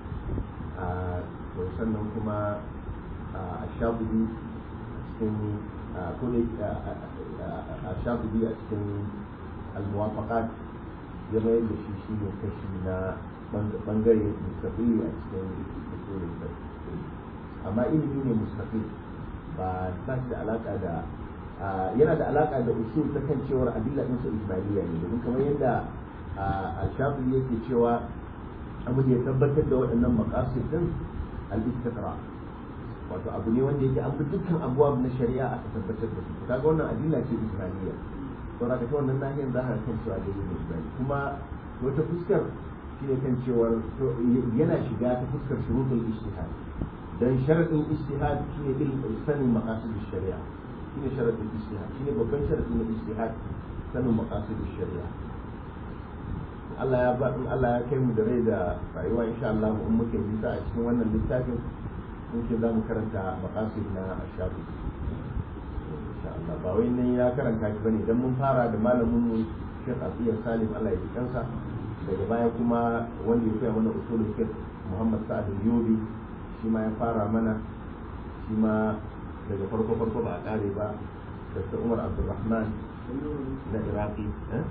to sannan kuma al-Shafi'i cikin ko da al-Shafi'i a cikin al-Muwafaqat ya mayar da shi shi ne kashi na bangare mustaqili a cikin usulul fiqh amma ilimi ne mustaqil ba ba shi da alaka da yana da alaka da usul ta kan cewar adilla din su ijmaliya ne domin kamar yadda al-Shafi'i yake cewa abu ne tabbatar da waɗannan maqasid din al-istiqra wato abu ne wanda yake an fi dukkan abubuwa na shari'a aka tabbatar da su kaga wannan adilla ce ijmaliya to da ta wannan nahiyar za ka kan cewa da ne ijmali kuma wata fuskar shine kan cewar yana shiga ta fuskar shurutul ijtihad dan sharadin ijtihad shine bil sanin maqasid shari'a shine sharadin ijtihad shine babban sharadin ijtihad sanin maqasid shari'a Allah ya ba in Allah ya kai mu da rai da rayuwa insha Allah mu muke bisa a cikin wannan littafin muke za mu karanta maqasid na ashabi insha Allah ba wai ne ya karanta shi bane idan mun fara da malamin mu Sheikh Abdul Salim Allah ya kansa daga baya kuma wanda ya koya mana usulul fiqh Muhammad Sa'ad al-Yubi shi ma ya fara mana shi ma daga farko farko ba a kare ba Dr. Umar Abdulrahman na Iraki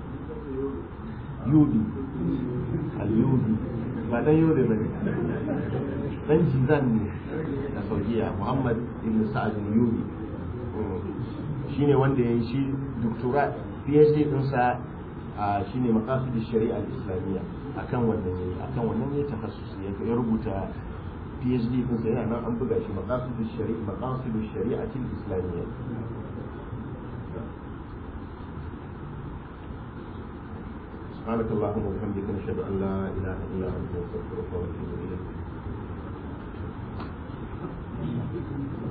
Yubi al-Yubi ba dan Yubi ba ne dan Jizan ne na Saudiya Muhammad ibn Sa'ad al-Yubi shine wanda ya yi shi doctorate PhD ɗinsa shine maqasid shari'a al-islamiyya akan wannan yayi akan wannan yayi takhassusi ya rubuta PhD din sa yana nan an buga shi maqasid shari'a maqasid shari'a al-islamiyya سبحانك اللهم وبحمدك نشهد ان لا اله الا انت نستغفرك ونتوب اليك